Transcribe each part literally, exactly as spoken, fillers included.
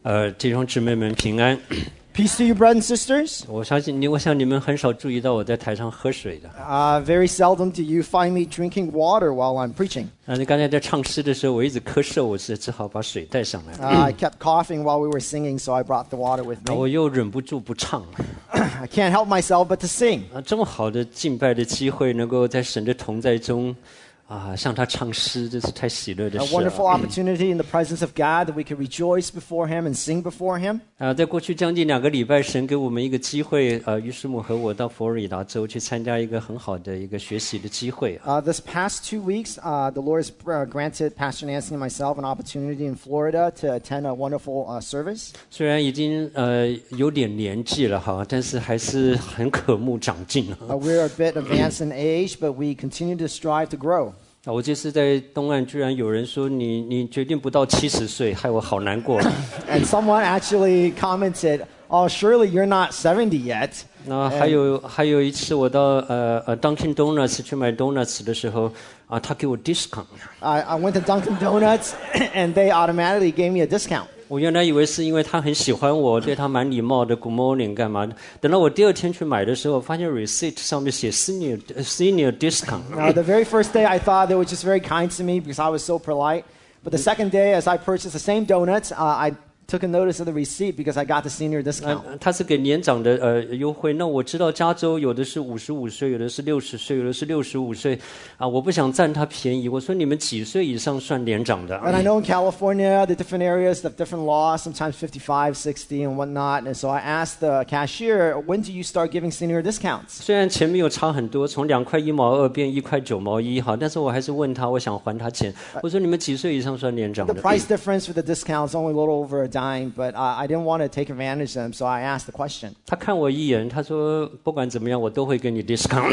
呃，弟兄姊妹们平安。 Peace to you, brothers and sisters. 我相信你，我想你们很少注意到我在台上喝水的。 Uh, very seldom do you find me drinking water while I'm preaching. 啊，你刚才在唱诗的时候，我一直咳嗽，我是只好把水带上来。 Uh, I kept coughing while we were singing, so I brought the water with 啊，我 me. 又忍不住不唱。 I can't help myself but to sing. 啊，这么好的敬拜的机会，能够在神的同在中，啊，向他唱诗，这是太喜乐的 A 事了。 wonderful opportunity in the presence of God that we can rejoice before Him and sing before Him. 啊，在过去将近两个礼拜，神给我们一个机会，呃，于师母和我到佛罗里达州去参加一个很好的一个学习的机会。 Uh, this past two weeks, uh, the Lord has uh, granted Pastor Nancy and myself an opportunity in Florida to attend a wonderful uh, service. 虽然已经呃有点年纪了哈，但是还是很渴慕长进。 Uh, we're a bit advanced in age, but we continue to strive to grow. 啊，我这次在东岸，居然有人说你你决定不到七十岁，害我好难过。 And someone actually commented, "Oh, surely you're not seventy yet." 那还有还有一次，我到呃呃 Dunkin' Donuts 去买 donuts 的时候，啊，他给我 discount。 I, I went to Dunkin' Donuts, and they automatically gave me a discount. 我原来以为是因为他很喜欢我，对他蛮礼貌的 ，Good morning 干嘛的。等到我第二天去买的时候，发现 receipt 上面写 senior senior discount。 Now, the very first day, I thought they were just very kind to me because I was so polite. But the second day, as I purchased the same donuts, uh, I took a notice of the receipt because I got the senior discount. 呃，他是给年长的呃优惠。那我知道加州有的是五十五岁，有的是六十岁，有的是六十五岁，啊，我不想占他便宜。我说你们几岁以上算年长的？ And I know in California, the different areas have different laws, sometimes fifty-five, sixty, and whatnot. And so I asked the cashier, when do you start giving senior discounts? 虽然钱没有差很多，从两块一毛二变一块九毛一，哈，但是我还是问他，我想还他钱。我说你们几岁以上算年长 The 的？ price difference for the discount is only a little over a dime, but uh, I didn't want to take advantage of them, so I asked the question. 他看我一眼，他说不管怎么样，我都会给你 discount。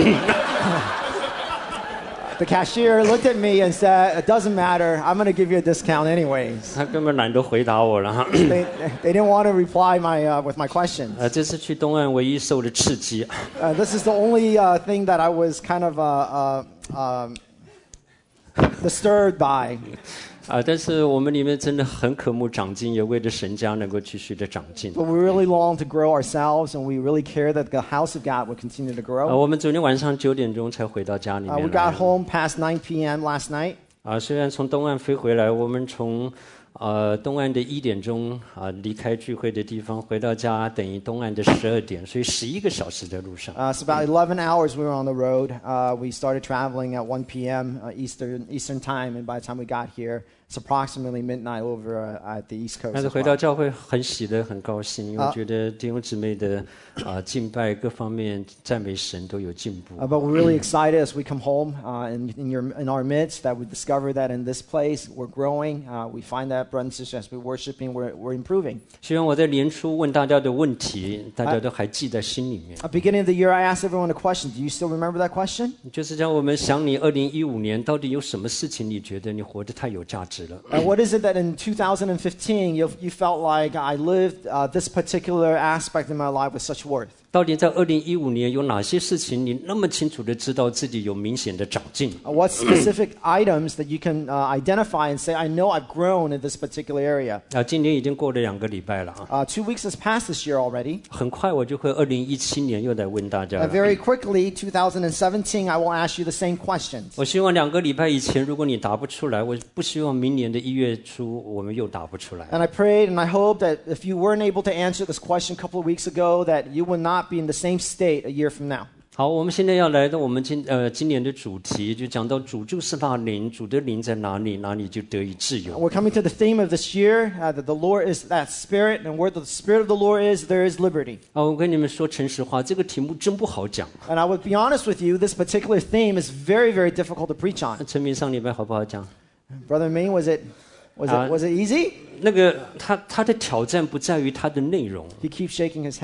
The cashier looked at me and said, "It doesn't matter. I'm going to give you a discount anyways." 他根本懒得回答我了哈。 They, they didn't want to reply my, uh, with my questions. 呃，这次去东岸唯一受的刺激， Uh, this is the only uh, thing that I was kind of uh, uh, um, disturbed by. 啊，但是我们里面真的很渴慕长进，也为着神家能够继续的长进。 But we really long to grow ourselves, and we really care that the house of God will continue to 啊， grow. 我们昨天晚上九点钟才回到家里 Uh, we 面 got 来。 home past nine p.m. last night. 啊，虽然从东岸飞回来，我们从呃东岸的一点钟啊离开聚会的地方，回到家等于东岸的十二点，所以十一个小时在路上。 Uh, so about eleven hours we were on the road. Uh, we started traveling at one p.m. Uh, Eastern Eastern time, and by the time we got here, it's approximately midnight over uh, at the East Coast. 但是 as 回 well. 到教会很喜乐，很高兴，因为啊我觉得弟兄姊妹的啊敬拜各方面赞美神都有进步。 Uh, but we're really excited as we come home uh, in, in, your, in our midst that we discover that in this place we're growing. Uh, we find that, brothers and sisters, as we're worshiping, we're, we're improving. 希望我在年初问大家的问题，大家都还记在心里面。 At the beginning of the year, I asked everyone a question. Do you still remember that question? 就是讲我们想你二零一五年到底有什么事情你觉得你活得太有价值了？ And what is it that in two thousand fifteen you, you felt like I lived uh, this particular aspect in my life with such worth? 到底在二零一五年有哪些事情你那么清楚的知道自己有明显的长进？ Uh, what specific items that you can uh, identify and say, I know I've grown in this particular area? 啊，今年已经过了两个礼拜了啊， Uh, two weeks has passed this year already. 很快我就会二零一七年又来问大家 Uh, 了。 very quickly, two thousand seventeen, I will ask you the same questions. 我希望两个礼拜以前，如果你答不出来，我不希望明年的一月初我们又答不出来。 And I prayed and I hope that if you weren't able to answer this question a couple of weeks ago, that you would not be in the same state a year from now. 好，我们现在要来到我们今呃今年的主题，就讲到主就是那灵，主的灵在哪里，哪里就得以自由。 We're coming to the theme of this year, uh, that the Lord is that Spirit, and where the Spirit of the Lord is, there is liberty. 啊，我跟你们说诚实话，这个题目真不好讲。 And I would be honest with you, this particular theme is very, very difficult to preach on. 陈明上礼拜好不好讲？ Brother Ming, was it, was Uh, it, was it easy? 那个他他的挑战不在于他的内容， He keeps shaking his head.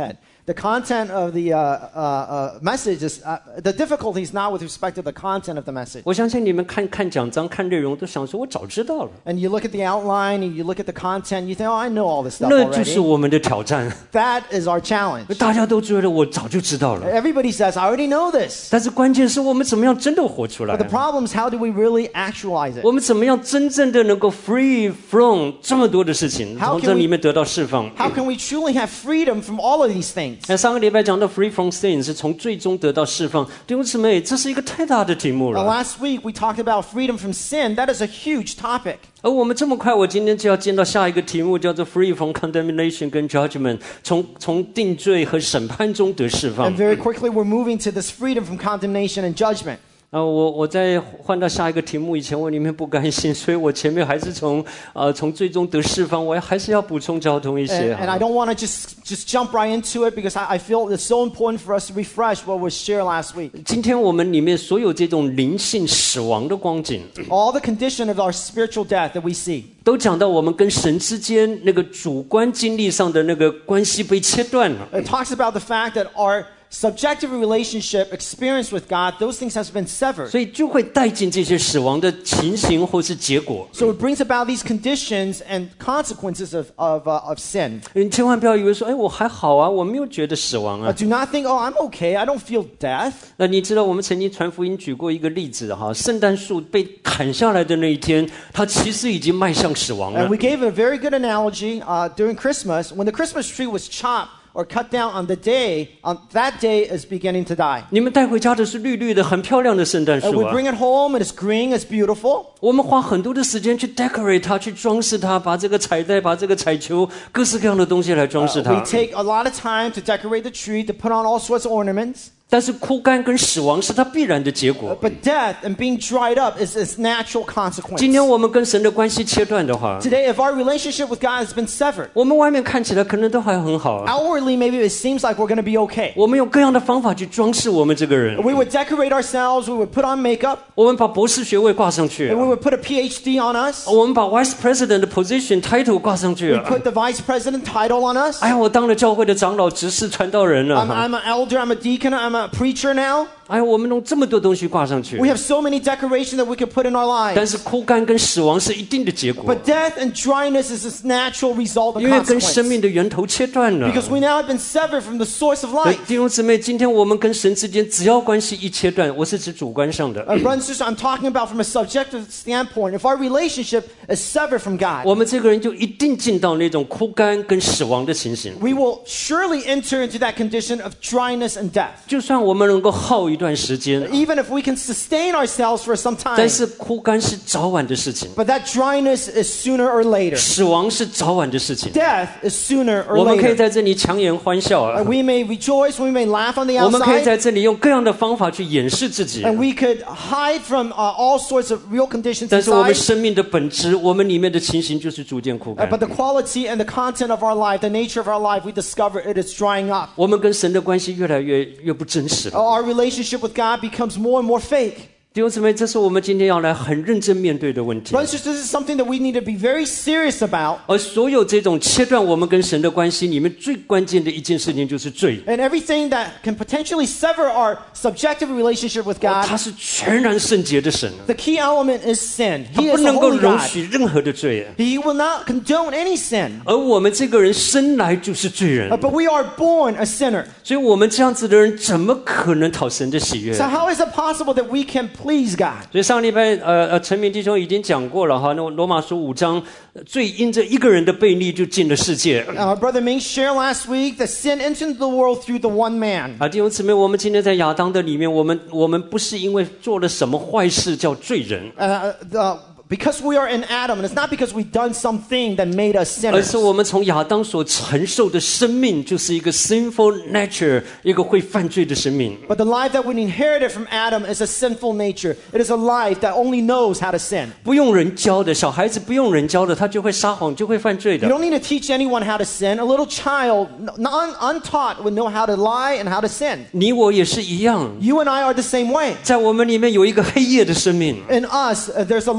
The content of the uh, uh, uh, message is uh, the difficulty is not with respect to the content of the message. 我相信你们看看讲章、看内容都想说，我早知道了。 And you look at the outline, and you look at the content, you think, "Oh, I know all this stuff 那就是 already." 我们的挑战。 That is our challenge. 大家都觉得我早就知道了， Everybody says, "I already know this." 但是关键是我们怎么样真的活出来 But the problem is, how do we really actualize it? 我们怎么样真正的能够 free from 这么多的事情， How can 从这里面得到释放？ How can we truly have freedom from all of these things? 那上个礼拜讲到 free from sin 是从最终得到释放，弟兄姊妹，这是一个太大的题目 Uh, 了。 last week we talked about freedom from sin. That is a huge topic. 而我们这么快，我今天就要进到下一个题目，叫做 free from condemnation 跟 judgment， 从从定罪和审判中得释放 And。very quickly we're moving to this freedom from condemnation and judgment. 啊，我我在换到下一个题目以前，我里面不甘心，所以我前面还是从呃从最终得释放，我还是要补充交通一 And, 些。 and I don't want to just, just jump right into it because I, I feel it's so important for us to refresh what was shared last week. 今天我们里面所有这种灵性死亡的光景， All the condition of our spiritual death that we see. 都讲到我们跟神之间那个主观经历上的那个关系被切断了。 It talks about the fact that our subjective relationship experience with God, those things have been severed. 所以就会带进这些死亡的情形或是结果。 So it brings about these conditions and consequences of, of, uh, of sin. 你千万不要以为说，哎，我还好啊，我没有觉得死亡 Uh, 啊。 do not think, oh, I'm okay, I don't feel death. 那你知道我们曾经传福音举过一个例子哈，圣诞树被砍下来的那一天，它其实已经迈向死亡了 And。we gave a very good analogy uh, during Christmas. When the Christmas tree was chopped or cut down on the day, um, that day is beginning to die. 你们带回家的是绿绿的、很漂亮的圣诞 And 树 we 啊。 bring it home, and it's green, it's beautiful. 我们花很多的时间去 decorate 它，去装饰它，把这个彩带、把这个彩球、各式各样的东西来装饰 We 它。 take a lot of time to decorate the tree, to put on all sorts of ornaments. 但是枯干跟死亡是它必然的结果。 But death and being dried up is its natural consequence. 今天我们跟神的关系切断的话， Today, if our relationship with God has been severed, 我们外面看起来可能都还很好啊。 outwardly maybe it seems like we're going to be okay. 我们用各样的方法去装饰我们这个人， We would decorate ourselves, we would put on makeup, 我们把博士学位挂上去 and we would put a P H D on us. 我们把 vice president 的 position title 挂上去 We put the vice president title on us. 哎呀，我当了教会的长老、执事、传道人 I'm, 了。 I'm an elder, I'm a deacon, I'm a preacher now. 哎呀，我们弄这么多东西挂上去 We，have so many decorations that we could put in our 但 lives. 是枯干跟死亡是一定的结果， But death and dryness is this natural result and 因为跟生 consequence. 命的源头切断了。 Because we now have been severed from the source of 所以 life. 弟兄姊妹，今天我们跟神之间只要关系一切断，我是指主观上的， Uh, brothers and sisters, I'm talking about from a subjective standpoint. If our relationship is severed from God, 我们这个人就一定进到那种枯干跟死亡的情形。 we will surely enter into that condition of dryness and death. 就算我们能够耗一段时间， Even if we can sustain ourselves for some time, 但是枯干是早晚的事情， but that dryness is sooner or later. 死亡是早晚的事情。 Death is sooner or 我们可以 later. 在这里强颜欢笑 Uh, 啊， we may rejoice, we may laugh on the 我们可以 outside, 在这里用各样的方法去掩饰自己， and we could hide from uh, all sorts of real conditions 但是我们 inside. 生命的本质，我们里面的情形就是逐渐枯 Uh, 干。 but the quality and the content of our life, the nature of our life, we discover it is drying up. 我们跟神的关系越来越越不真实 Uh, 了。 Our relationship with God becomes more and more fake. 弟兄姊妹，这是我们今天要来很认真面对的问题。 Brothers and sisters, this is something that we need to be very serious about. 而所有这种切断我们跟神的关系里面，最关键的一件事情就是罪。 And everything that can potentially sever our subjective relationship with 哦 God, 他是全然圣洁的神， the key element is sin. 他 He 不 is a 能够 holy 容 God. 许任何的罪。 He will not condone any sin. 而我们这个人生来就是罪人 Uh,，But we are born a sinner. 所以我们这样子的人怎么可能讨神的喜悦？ So how is it possible that we can please God? 所以上礼拜呃呃陈明弟兄已经讲过了哈，那罗马书五章，呃罪因着一个人的悖逆就进了世界。 Uh, Brother Ming shared last week that sin entered the world through the one man. 啊，弟兄姊妹，我们今天在亚当的里面，我们我们不是因为做了什么坏事叫罪人， Uh, uh, because we are in Adam, and it's not because we've done something that made us 而 sinners. 是我们从亚当所承受的生命就是一个 sinful nature， 一个会犯罪的生命。 But the life that we inherited from Adam is a sinful nature. It is a life that only knows how to sin. 不用人教的小孩子，不用人教的，他就会撒谎，就会犯罪 You 的。 don't need to teach anyone how to sin. A little child, non, untaught, would know how to lie and how to sin. 你我也是一样， You and I are the same way. 在我们里面有一个黑夜的生命， In us, uh, there's a life of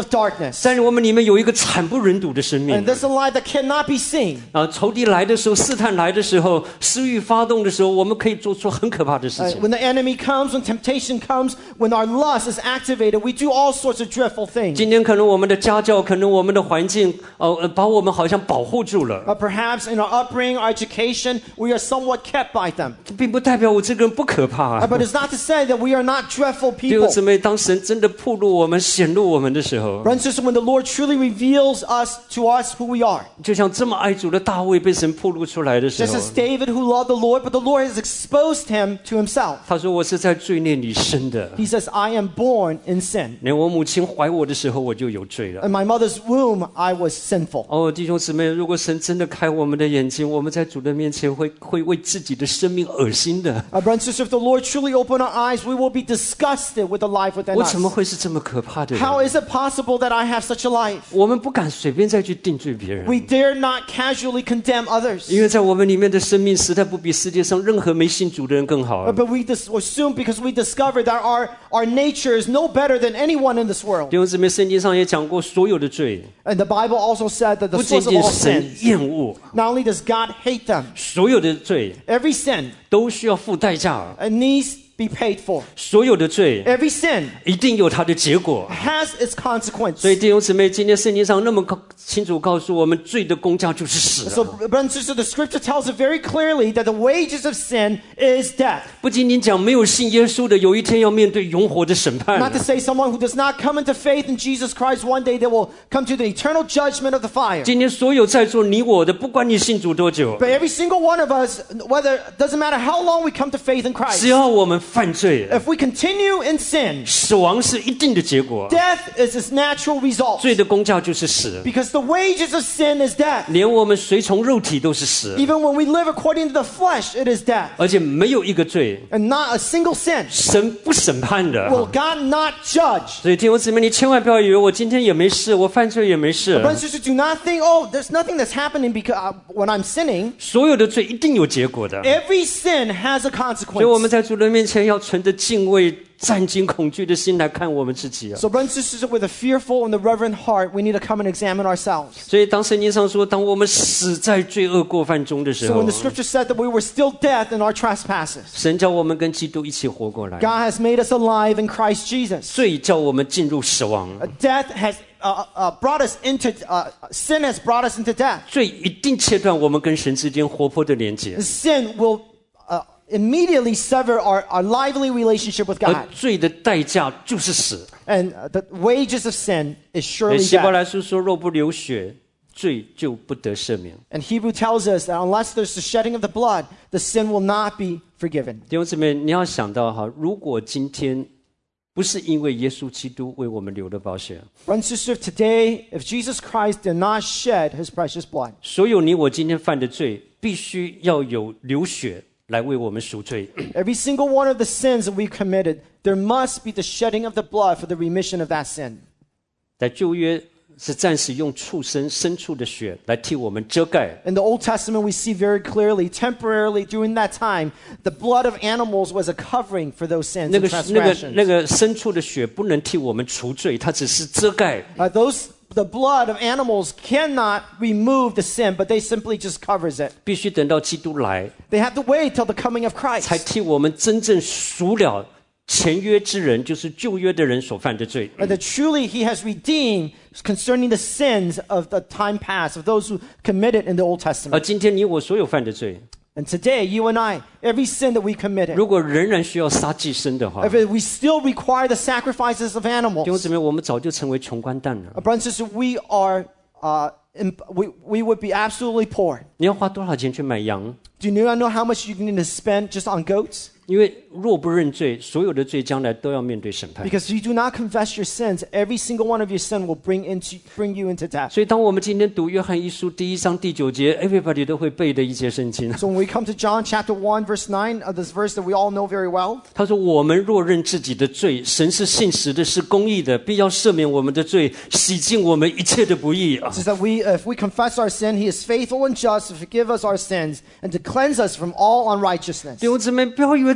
darkness. 在我们里面有一个惨不忍睹的生命 And there's a life that cannot be seen. 啊！仇敌来的时候，试探来的时候，私欲发动的时候，我们可以做出很可怕的事 Uh, 情。 when the enemy comes, when temptation comes, when our lust is activated, we do all sorts of dreadful things. 今天可能我们的家教，可能我们的环境，呃，呃把我们好像保护住了， Uh, perhaps in our upbringing, our education, we are somewhat kept by them. 并不代表我这个人不可怕 Uh, 啊。 but it's not to say that we are not dreadful 弟兄 people. 姊妹，当神真的暴露我们、显露我们的时候， Brothers and sisters, when the Lord truly reveals us to us who we are, 就像这么爱主的大卫被神暴露出来的时 just 候， as David who loved the Lord, but the Lord has exposed him to himself. 他说：“我是在罪孽里生的， He says, I am born in sin. 连我母亲怀我的时候，我就有罪了。” In my mother's womb, I was sinful. 哦，弟兄姊妹，如果神真的开我们的眼睛，我们在主的面前会会为自己的生命恶心的。 Uh, brothers and sisters, if the Lord truly open our eyes, we will be disgusted with the life within 我 us. 怎么会是这么可怕的人？ How is it possible that I have such a life? 我们不敢随便再去定罪别人， We dare not casually condemn others. 因为在我们里面的生命实在不比世界上任何没信主的人更好 Uh,。But we dis- assume because we discovered that our, our nature is no better than anyone in this world. 弟兄姊妹，圣经上也讲过，所有的罪 And the Bible also said that the 不仅 source of 仅 all 神 sins, 厌恶， not only does God hate them, 所有的罪 every sin 都需要付代价， it needs be paid for. 所有的罪 Every sin 一定有它的结果。 has its consequence. 所以弟兄姊妹，今天圣经上那么清楚告诉我们，罪的工价就是死 So, 啊。 brothers and sisters, the scripture tells us very clearly that the wages of sin is death. 不仅仅讲没有信耶稣的，有一天要面对永活的审判 Not to say someone who does not come into faith in Jesus Christ, one day they will come to the eternal judgment of the fire. 今天所有在座你我的，不管你信主多久， But every single one of us, whether doesn't matter how long we come to faith in 只 Christ, 要我们犯罪， if we continue in sin, 死亡是一定的结果。 death is its natural result. 罪的工价就是死， Because the wages of sin is death. 连我们随从肉体都是死， Even when we live according to the flesh, it is death. 而且没有一个罪 And not a single sin 神不审判的。 will God not judge. 所以弟兄姊妹，你千万不要以为我今天也没事，我犯罪也没事。 Brothers and sisters, do not think, oh, there's nothing that's happening because uh, when I'm sinning. 所有的罪一定有结果的。 Every sin has a 所以我们 consequence. 在主的面前要存着敬畏、战惊、恐惧的心来看我们自己啊。 So, brothers and sisters, with a fearful and a reverent heart, we need to come and examine ourselves. 所以当圣经上说，当我们死在罪恶过犯中的时 So 候 when the，scripture said that we were still dead in our trespasses, 神叫我们跟基督一起活过来， God has made us alive in Christ Jesus. 罪叫我们进入死亡， Uh, Death has uh, uh, brought us into, uh, sin has brought us into death. 罪一定切断我们跟神之间活泼的连接 Sin will uh, immediately sever our, our lively relationship with 而 God. 罪的代价就是死。 And uh, the wages of sin is 所以 surely 希伯 death. 来书说，若不流血，罪就不得赦免。 And Hebrew tells us that unless there's the shedding of the blood, the sin will not be forgiven. 弟兄姊妹，你要想到哈，如果今天不是因为耶稣基督为我们流的宝血， Brothers and sisters, today, if Jesus Christ did not shed his precious blood, 所有你我今天犯的罪，必须要有流血来为我们赎罪。 every single one of the sins that we've committed, there must be the shedding of the blood for the remission of that sin. 在旧约是暂时用畜生牲畜的血来替我们遮盖， In the Old Testament, we see very clearly, temporarily during that time, the blood of animals was a covering for those sins 那 and 个那个 transgressions. 那个牲畜的血不能替我们除罪，它只是遮盖。 Uh, those, the blood of animals cannot remove the sin, but they simply just covers it. 必须等到基督来， They have to wait till the coming of 才 Christ. 替我们真正赎了前约之人，就是旧约的人所犯的罪。 And that truly he has redeemed concerning the sins of the time past, of those who committed in the Old 而 Testament. 今天你我所有犯的罪， And today, you and I, every sin that we committed, 如果仍然需要杀祭牲的话， if we still require the sacrifices of 弟兄 animals, 姊妹，我们早就成为穷光蛋了。 uh, brothers and sisters, we are, uh, imp- we, we would be absolutely poor. 你要花多少钱去买羊？ Do you not know how much you need to spend just on goats? 因为若不认罪，所有的罪将来都要面对审判。 Because if you do not confess your sins, every single one of your sin will bring into bring you into death. 所以，当我们今天读约翰一书第一章第九节 ，everybody 都会背的一节圣经。 So when we come to John chapter one, verse nine, uh, this verse that we all know very well, 他说：“我们若认自己的罪，神是信实的，是公义的，必要赦免我们的罪，洗净我们一切的不义。” it says that we, if we confess our sin, He is faithful and just to forgive us our sins and to cleanse us from all unrighteousness. 弟兄姊妹，不要以为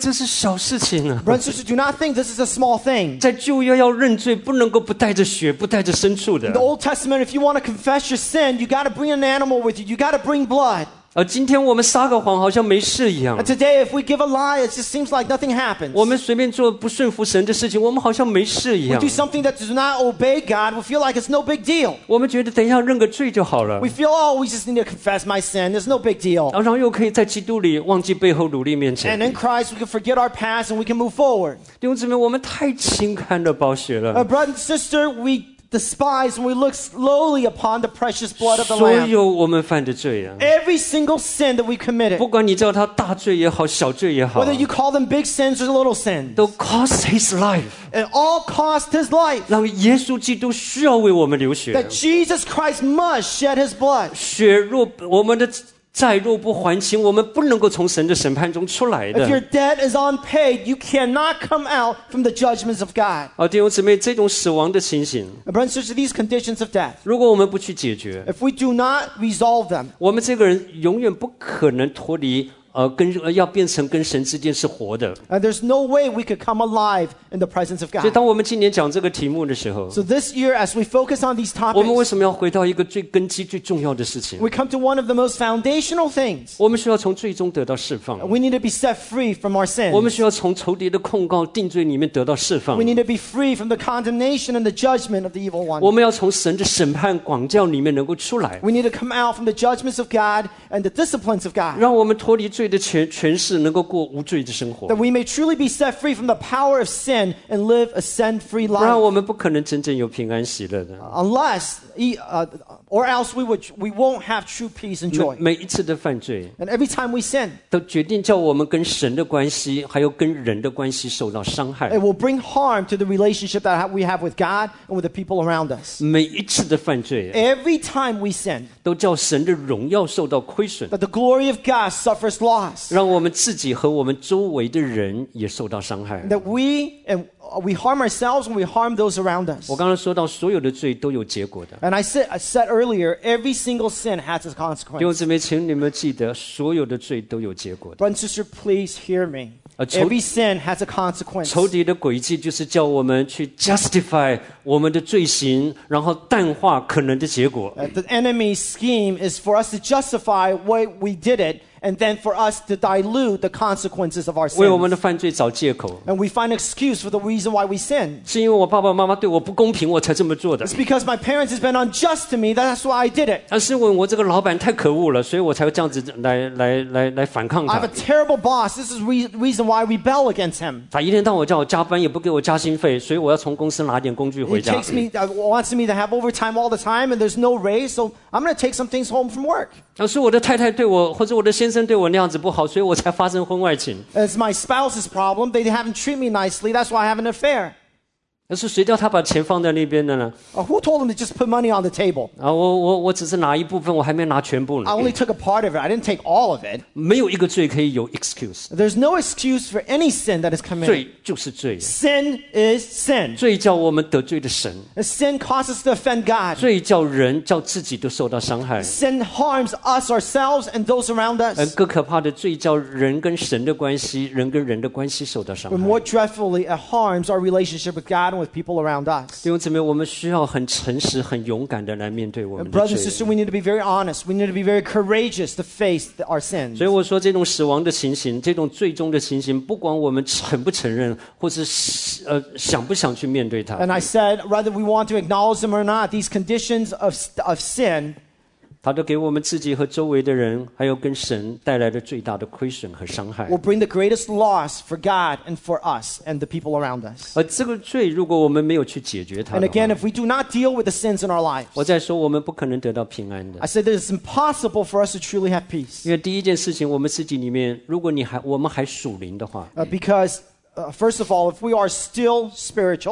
这是小事情啊。 Brothers and sisters, do not think this is a small thing. 在旧约要认罪，不能够不带着血，不带着牲畜的 In the。Old Testament, if you want to confess your sin, you got to bring an animal with you. You got to bring blood. 而今天我们撒个谎，好像没事一样 And。today, if we give a lie, it just seems like nothing happens. 我们随便做不顺服神的事情，我们好像没事一 We 样 do。something that does not obey God, we feel like it's no big deal. 我们觉得等一下认个罪就好了 We，feel, oh, we just need to confess my sin. There's no big deal. 然后又可以在基督里忘记背后努力面 And 前。 in Christ, we can forget our past and we can move forward. 弟兄姊妹，我们太轻看了宝血 Uh, 了。 brother and sister, we despise and we look slowly upon the precious blood of the 所 Lamb. 有我们犯的罪啊， Every single sin that we committed, 不管你叫它大罪也好，小罪也好， whether you call them big sins or little sins, 都 cost his life， it all cost his life. 让耶稣基督需要为我们流血。 That Jesus Christ must shed his blood. 血若我们的债若不还清，我们不能够从神的审判中出来 If your 的。 debt is unpaid, you cannot come out from the judgments of God. 好，弟兄姊妹，这种死亡的情形， And brothers and sisters, these conditions of death, 如果我们不去解决， if we do not resolve them, 我们这个人永远不可能脱离呃跟呃要变成跟神之间是活的。 and there's no way we could come alive in the presence of 所以 God. 当我们今年讲这个题目的时候， So this year, as we focus on these 我们为 topics, 什么要回到一个最根基、最重要的事情？ we come to one of the most foundational things. 我们需要从最终得到释放， We need to be set free from our 我们 sins. 需要从仇敌的控告、定罪里面得到释放 We，need to be free from the condemnation and the judgment of the evil 我 one. 们要从神的审判广教里面能够出来， We need to come out from the judgments of God and the disciplines of God, 让我们脱离罪的权权势，能够过无罪的生活。 that we may truly be set free from the power of sin and live a sin-free 不然 life. 我们不可能真正有平安喜乐的。 Unless, uh, or else we would, we won't have true peace and 每 joy. 每一次的犯罪， And every time we sin, 都决定叫我们跟神的关系，还有跟人的关系受到伤害 it。will bring harm to the relationship that ha- we have with God and with the people around us. 每一次的犯罪， Every time we sin, 都叫神的荣耀受到亏损， that the glory of God suffers loss. 让我们自己和我们周围的人也受到伤害。 That we and we harm ourselves and we harm those around us. 我刚刚说到，所有的罪都有结果的。 And I said, I said earlier, every single sin has its 弟兄 consequence. 姊妹，请你们记得，所有的罪都有结果的。 Brother and sister, please hear me. Uh, 仇- Every sin has a consequence. 仇敌的诡计就是叫我们去 justify 我们的罪行，然后淡化可能的结果。 Uh, the enemy's scheme is for us to justify why we did it, and then for us to dilute the consequences of our 为我们的 sins. 犯罪找借口， And we find excuse for the reason why we sin. 是因为我爸爸妈妈对我不公平，我才这么做的。 It's because my parents has been unjust to me, that's why I did it. 但是因为我这个老板太可恶了，所以我才会这样子来来来来反抗 I have 他 a。terrible boss. This is re- reason why I rebel against him. 他一天到晚叫我加班，也不给我加薪费，所以我要从公司拿点工具 He 回家。 takes me, uh, wants me to have overtime all the time, and there's no raise, so I'm going to take some things home from work. 要是我的太太对我或者我的先生对我那样子不好，所以我才发生婚外情。 It's my spouse's problem. They haven't treated me nicely. That's why I have an affair. 要是谁叫他把钱放在那边的呢？ Uh, who told him to just put money on the table? 啊，我我我只是拿一部分，我还没拿全部呢 I。only took a part of it. I didn't take all of it. 没有一个罪可以有 excuse， There's no excuse for any sin that is committed. 罪就是罪， Sin is sin. 罪叫我们得罪的神， And sin causes us to offend God. 罪叫人叫自己都受到伤害。 Sin harms us, ourselves, and those around 而 us. 更可怕的罪叫人跟神的关系，人跟人的关系受到伤 But 害。 more dreadfully, it harms our relationship with God and with people around us. 弟兄姊妹，我们需要很诚实、很勇敢的来面对我们 And 的 brothers and 罪。 sisters, we need to be very honest. We need to be very courageous to face the- our sins. 所以我说，这种死亡的情形，这种最终的情形，不管我们承不承认，或是呃想不想去面对它， And I said, whether we want to acknowledge them or not, these conditions of, of sin, 它都给我们自己和周围的人，还有跟神带来了最大的亏损和伤害。 will bring the greatest loss for God and for us and the people around us. 而这个罪，如果我们没有去解决它 And 的 again, 话， if we do not deal with the sins in our lives, 我再说，我们不可能得到平安的 I。said that it's impossible for us to truly have peace. 因为第一件事情，我们自己里面，如果你还我们还属灵的话， Uh, because, uh, first of all, if we are still spiritual,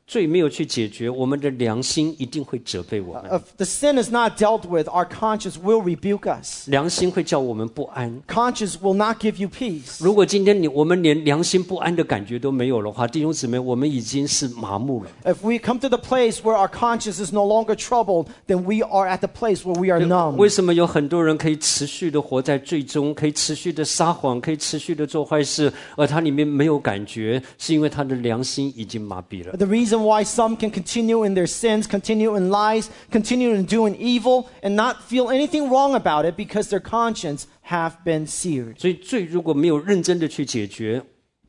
罪没有去解决，我们的良心一定会责备我们。 If the sin is not dealt with, our conscience will rebuke us. 良心会叫我们不安。 Conscience will not give you peace. 如果今天你我们连良心不安的感觉都没有的话，弟兄姊妹，我们已经是麻木了。 If we come to the place where our conscience is no longer troubled, then we are at the place where we are numb. 为什么有很多人可以持续的活在罪中，可以持续的撒谎，可以持续的做坏事，而他里面没有感觉，是因为他的良心已经麻痹了。 The reason why some can continue in their sins, continue in lies, continue in doing evil, and not feel anything wrong about it because their conscience have been seared. 所以罪如果没有认真的去解决，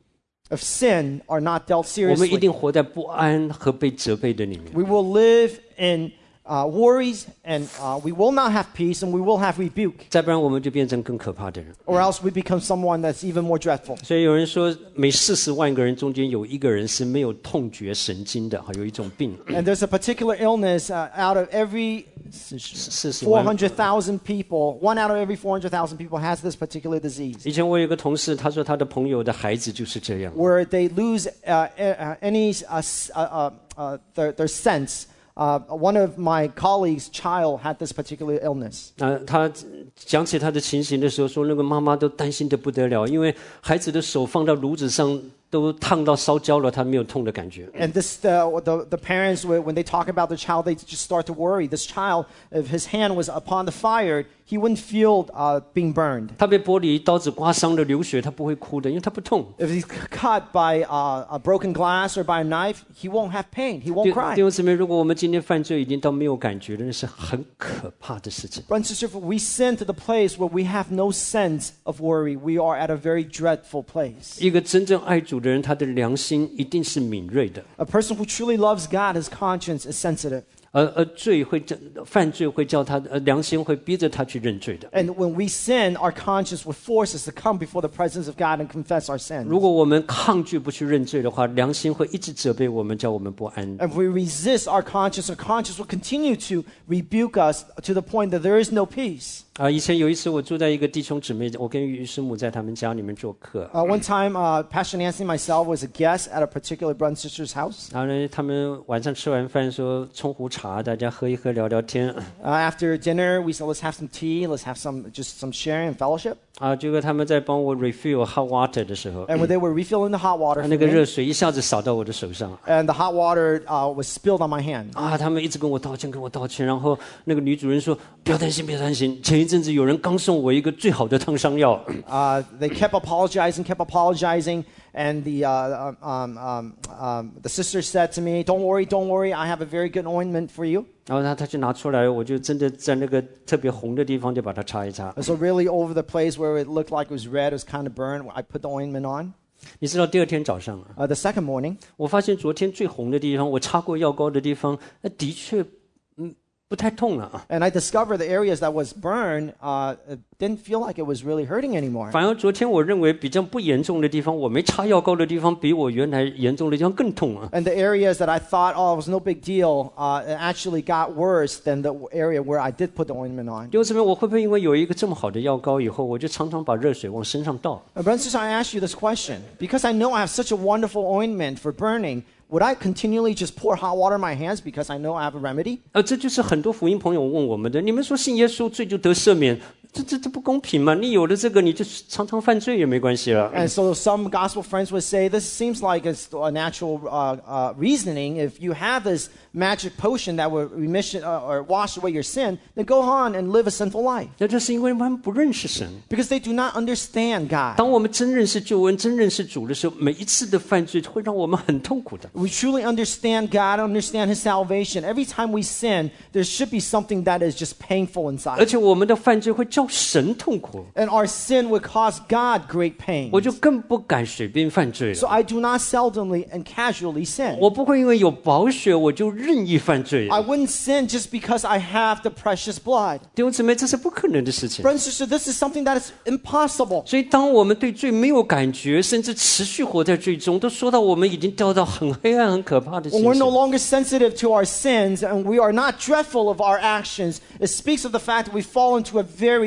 If sin are not dealt 我们一 seriously, 定活在不安和被责备的里面。 we will live in uh, worries, and uh, we will not have peace, and we will have rebuke, 再不然我们就变成更可怕的人。 or else we become someone that's even more dreadful. 所以有人说，每四十万个人中间有一个人是没有痛觉神经的，有一种病。 And there's a particular illness uh, out of every 四十万。 four hundred thousand people, one out of every four hundred thousand people has this particular disease, 以前我有一个同事，他说他的朋友的孩子就是这样。 where they lose uh, uh, any uh, s- uh, uh, uh, their, their sense. Uh, one of my colleagues' child had this particular illness. 啊，他讲起他的情形的时候，说那个妈妈都担心得不得了，因为孩子的手放到炉子上都烫到烧焦了，他没有痛的感觉。 And this, uh, the, the parents, when they talk about the child, they just start to worry. This child, if his hand was upon the fire, he wouldn't feel uh, being burned. 他被玻璃刀子刮伤了流血，他不会哭的，因为他不痛。 If he's cut by uh, a broken glass or by a knife, he won't have pain. He won't 弟 cry. 弟兄姊妹，如果我们今天犯罪已经到没有感觉了，那是很可怕的事情。 Brothers and sisters, if we sin to the place where we have no sense of worry, we are at a very dreadful place. 一个真正爱主的人，他的良心一定是敏锐的。 A person who truly loves God, his conscience is sensitive. 而而罪会叫犯罪会叫他呃良心会逼着他去认罪的。 And when we sin, our conscience will force us to come before the presence of God and confess our sins. 如果我们抗拒不去认罪的话，良心会一直责备我们，叫我们不安。 And if we resist our conscience, our conscience will continue to rebuke us to the point that there is no peace. 啊，以前有一次我住在一个弟兄姊妹，我跟于师母在他们家里面做客。 Uh, one time, uh, Pastor Nancy and myself was a guest at a particular brother and sister's house. 然后呢，他们晚上吃完饭说冲壶茶，大家喝一喝聊聊天。 Uh, after dinner, we said, let's have some tea, let's have some just some sharing and fellowship. 啊，结果他们在帮我 refill hot water 的时候， And when they were refilling the hot water, 那 for 个 me, 热水一下子洒到我的手上。 and the hot water uh, was spilled on my hand. 啊，他们一直跟我道歉，跟我道歉。然后那个女主人说：“不要担心，不要担心。前一阵子有人刚送我一个最好的烫伤药。 Uh, they kept apologizing, kept apologizing, and the uh, um, um, um, the sister said to me, "Don't worry, don't worry. I have a very good ointment for you." ” 然后他他就拿出来，我就真的在那个特别红的地方就把它擦一擦。 So really, over the place where it looked like it was red, it was kind of burned. I put the ointment on. 你知道第二天早上啊， Uh, the second morning, 我发现昨天最红的地方，我擦过药膏的地方，那的确嗯不太痛了啊。 and I discovered the areas that was burned uh, it didn't feel like it was really hurting anymore. 反而昨天我认为比较不严重的地方，我没擦药膏的地方，比我原来严重的地方更痛啊。 And the areas that I thought, oh, it was no big deal, uh, it actually got worse than the area where I did put the ointment on. 弟兄姊妹，我会不会因为有一个这么好的药膏以后，我就常常把热水往身上倒？ Uh, Brothers and sisters, I ask you this question. Because I know I have such a wonderful ointment for burning, would I continually just pour hot water in my hands because I know I have a remedy? 呃，这就是很多福音朋友问我们的。你们说信耶稣罪就得赦免，这这这不公平嘛？你有了这个，你就常常犯罪也没关系了。 And so some gospel friends would say, this seems like it's a natural uh, uh, reasoning. If you have this magic potion that will remission uh, or wash away your sin, then go on and live a sinful life. 那这是因为他们不认识神。 Because they do not understand God. 当我们真认识救恩、真认识主的时候，每一次的犯罪会让我们很痛苦的。 We truly understand God, understand His salvation. Every time we sin, there should be something that is just painful 而 inside. 且我们的犯罪会叫神痛苦， And our sin would cause God great pain. 我就更不敢随便犯罪 So 了。 I do not seldomly and casually sin. 我不会因为有宝血我就任意犯罪。 I wouldn't sin just because I have the precious blood. 弟兄姊妹，这是不可能的事情。 Brothers and sisters, this is something that is impossible. 所以，当我们对罪没有感觉，甚至持续活在罪中，都说到我们已经掉到很黑暗、很可怕的 When 情 we're no 形。 longer sensitive to our sins and we are not dreadful of our actions, it speaks of the fact that we fall into a very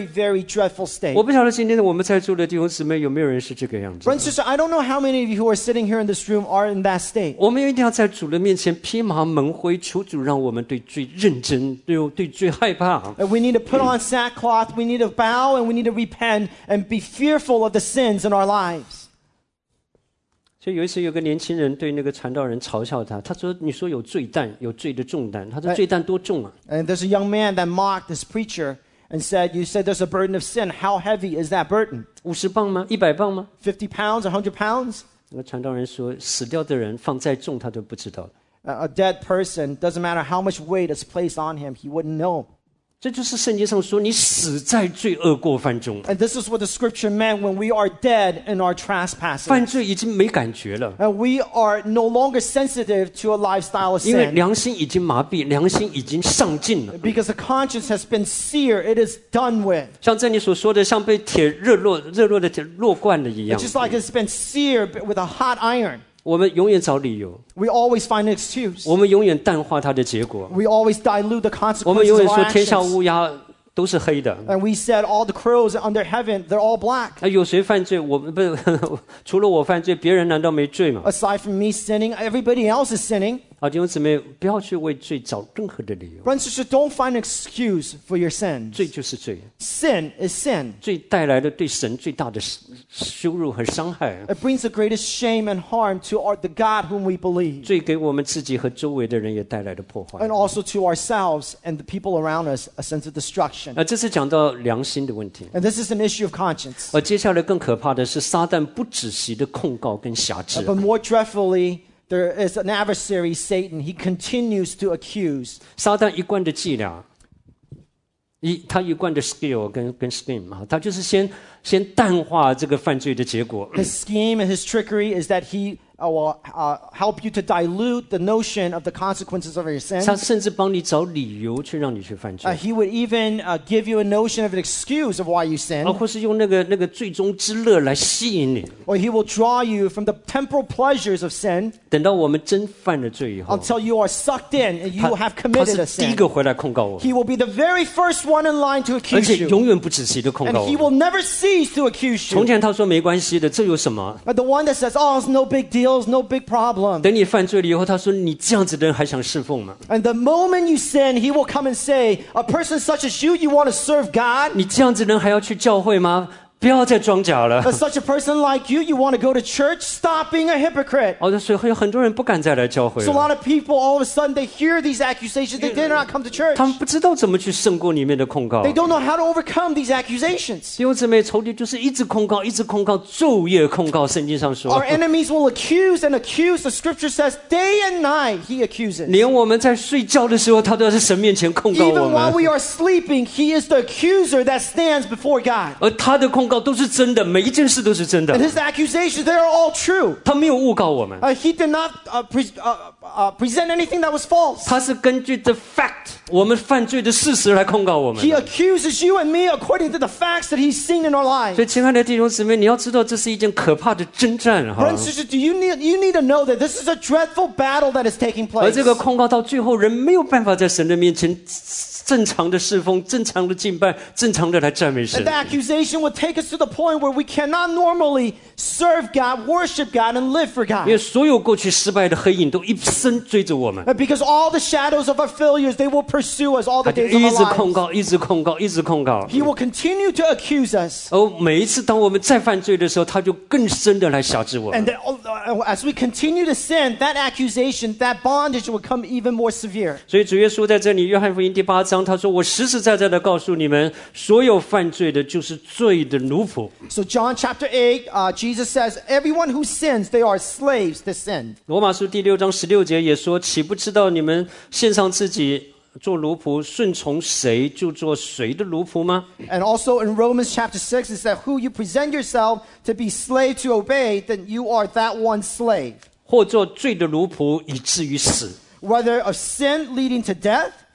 very, very dreadful state. 我不晓得今天的我们在座的弟兄姊妹有没有人是这个样子。 Brothers and sisters, I don't know how many of you who are sitting here in this room are in that state. 我们一定要在主的面前披麻蒙灰，求主让我们对罪认真，对对罪害怕。 And we need to put on sackcloth, we need to bow, and we need to repent and be fearful of the sins in our lives. 所以有一次有个年轻人对那个传道人嘲笑他，他说：“你说有罪担，有罪的重担。”他说：“罪担多重啊？” And there's a young man that mocked this preacher and said, "You said there's a burden of sin. How heavy is that burden? 五十磅吗？一百磅吗？ fifty pounds, one hundred pounds?" 那个传道人说：“死掉的人放再重，他都不知道。” A dead person, doesn't matter how much weight is placed on him, he wouldn't know. 这就是圣经上说你死在罪恶过犯中。 And this is what the scripture meant when we are dead in our trespasses. 犯罪已经没感觉了， And we are no longer sensitive to a lifestyle of 因为 sin. 良心已经麻痹，良心已经上尽了。 Because the conscience has been seared, it is done with. 像这里所说的，像被铁热络热络的铁烙惯了一样 It's。just like it's been seared with a hot iron. 我们永远找理由， We always find an excuse. 我们永远淡化它的结果， We always dilute the 我们永 consequences 远 of 说 our 天下 actions. 乌鸦都是黑的。 And we said all the crows under heaven, they're all black. 啊，有谁犯罪？我们不是除了我犯罪，别人难道没罪吗？ Aside from me sinning, everybody else is sinning. 啊，弟兄姊妹，不要去为罪找任何的理由， Brothers and sisters, don't find an excuse for your sins. 罪就是罪， Sin is sin. 罪带来的对神最大的羞辱和伤害， It brings the greatest shame and harm to our, the God whom we believe, 罪给我们自己和周围的人也带来的破坏。 and also to ourselves and the people around us, a sense of destruction. 啊，这是讲到良心的问题。 And this is an issue of conscience. 而接下来更可怕的是，撒旦不止息的控告跟辖制。 But more dreadfully, there is an adversary, Satan. He continues to accuse. 撒旦一贯的伎俩，一他一贯的 skill 跟跟 scheme 啊，他就是先先淡化这个犯罪的结果。 His scheme and his trickery is that he uh, will uh, help you to dilute the notion of the consequences of your 他 sins. 甚至帮你找理由去让你去犯 Uh, 罪， he would even uh, give you a notion of an excuse of why you sin, 啊，或是用那个那个最终之乐来吸引你。 or he will draw you from the temporal pleasures of sin 等到我们真犯了罪以后， until you are sucked in and you 他 have 他 committed a 是第一 sin. 个回来控告我们， He will be the very first one in line to 而 accuse 且 you. 永远不止息的控 And 告我 he 们。 will never cease to accuse 从 you. 前他说没关系的，这有什么？ But the one that says, oh, it's no big deal, it's no big problem. 等你犯罪了以后，他说你这样子的人还想侍奉吗？ And the moment you sin, he will come and say, a person such as you, you want to serve God? 你这样子的人还要去教会吗？不要再装假了。 But such a person like you, you want to go to church? Stop being a hypocrite. 哦，所以有很多人不敢再来教会 So a 了， lot of people, all of a sudden, they hear these accusations. They dare not come to church. 他们不知道怎么去胜过里面的控告。 They don't know how to overcome these accusations. 弟兄姊妹，仇敌就是一直控告，一直控告，昼夜控告。圣经上说 Our，enemies will accuse and accuse. The scripture says, day and night, he accuses. 连我们在睡觉的时候，他都要在神面前控告我 Even while 们， we are sleeping, he is the accuser that stands before God. 而他的控告都是真的，每一件事都是真 And 的， his accusations, they are all true. 他没有诬告我们， Uh, he did not uh, pre- uh, uh, present anything that was false. 他是根据 the fact 我们犯罪的事实来控告我们 He 的。 accuses you and me according to the facts that he's seen in our 所 lives. 以，亲爱的弟兄姊妹，你要知道，这是一件可怕的征战哈 Brothers and。sisters, do you need, you need to know that this is a dreadful battle that is taking 而 place. 这个控告到最后，人没有办法在神的面前正常的侍奉、正常的敬拜、正常的来赞美神 And the。accusation will take us to the point where we cannot normally serve God, worship God, and live for 因为 God. 所有过去失败的黑影都一生追着我们， And because all the shadows of our failures, they will pursue us all 他 the 就 days of 一 our 直控 lives. 告，一直控告，一直控告。 He will continue to accuse us. 而每一次当我们再犯罪的时候，他就更深的来辖制我 And 们。 then, uh, as we continue to sin, that accusation, that bondage will become even more severe. 所以主耶稣在这里，约翰福音第八章，他说：“我实实在在的告诉你们，所有犯罪的，就是罪的奴仆。” So John chapter eight, uh, Jesus says, everyone who sins, they are slaves to sin. 罗马书第六章十六节也说：“岂不知道你们献上自己做奴仆，顺从谁就做谁的奴仆吗？” And also in Romans chapter six, it says, who you present yourself to be slave to obey, then you are that one slave. 或做罪的奴仆，以至于死。 Whether of sin leading to death,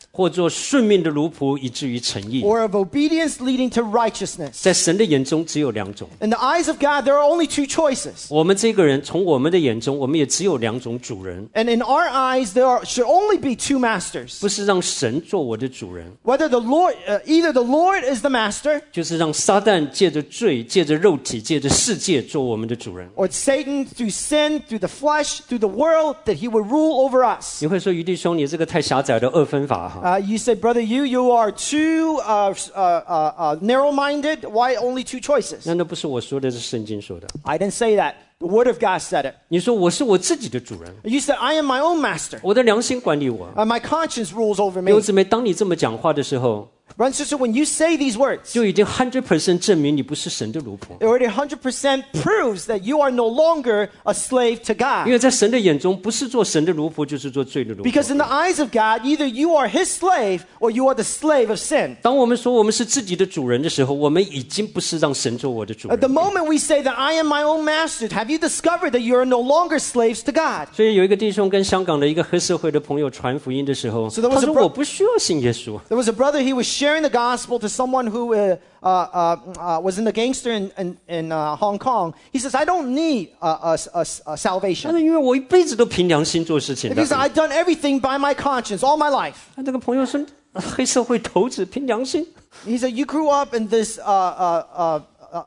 或做顺命的奴仆，以至于诚意。 or of obedience leading to righteousness. 在神的眼中只有两种。 In the eyes of God, there are only two choices. 我们这个人，从我们的眼中，我们也只有两种主人， And in our eyes, there are, should only be two masters. 不是让神做我的主人， Whether the Lord, uh, either the Lord is the master, 就是让撒旦借着罪、借着肉体、借着世界做我们的主人。 or Satan through sin, through the flesh, through the world, that he would rule over us. 你会说，于弟兄，你这个太狭窄的二分法哈。 Uh, you say, brother, you you are too uh, uh, uh, uh, narrow-minded. Why only two choices? 那那不是我说的，是圣经说的。 I didn't say that. The Word of God said it. 你说我是我自己的主人， You said, I am my own master. 我的良心管理我。 Uh, my conscience rules over 弟兄 me. 姊妹，当你这么讲话的时候， Brother and sister, when you say these words, 就已经 hundred percent 证明你不是神的奴仆。 it already one hundred percent proves that you are no longer a slave to 因 God. 为在神的眼中，不是做神的奴仆，就是做罪的奴仆。 Because in the eyes of God, either you are His slave or you are the slave of sin. 当我们说我们是自己的主人的时候，我们已经不是让神做我的主 At the 人。 moment we say that I am my own master, have you discovered that you are no longer slaves to God? 所以有一个弟兄跟香港的一个黑社会的朋友传福音的时候， So there was 他 a 说 bro- 我不需要信耶稣。 There was a brother, he was sharing the gospel to someone who uh, uh, uh, uh, was in the gangster in, in, in uh, Hong Kong. He says, I don't need uh, a, a, a 他 salvation. 说因为我一辈子都凭良心做事情的 Because。I've done everything by my conscience all my life. 他这个朋友说，黑社会头子凭良心。 He said, you grew up in this, uh, uh, uh, uh,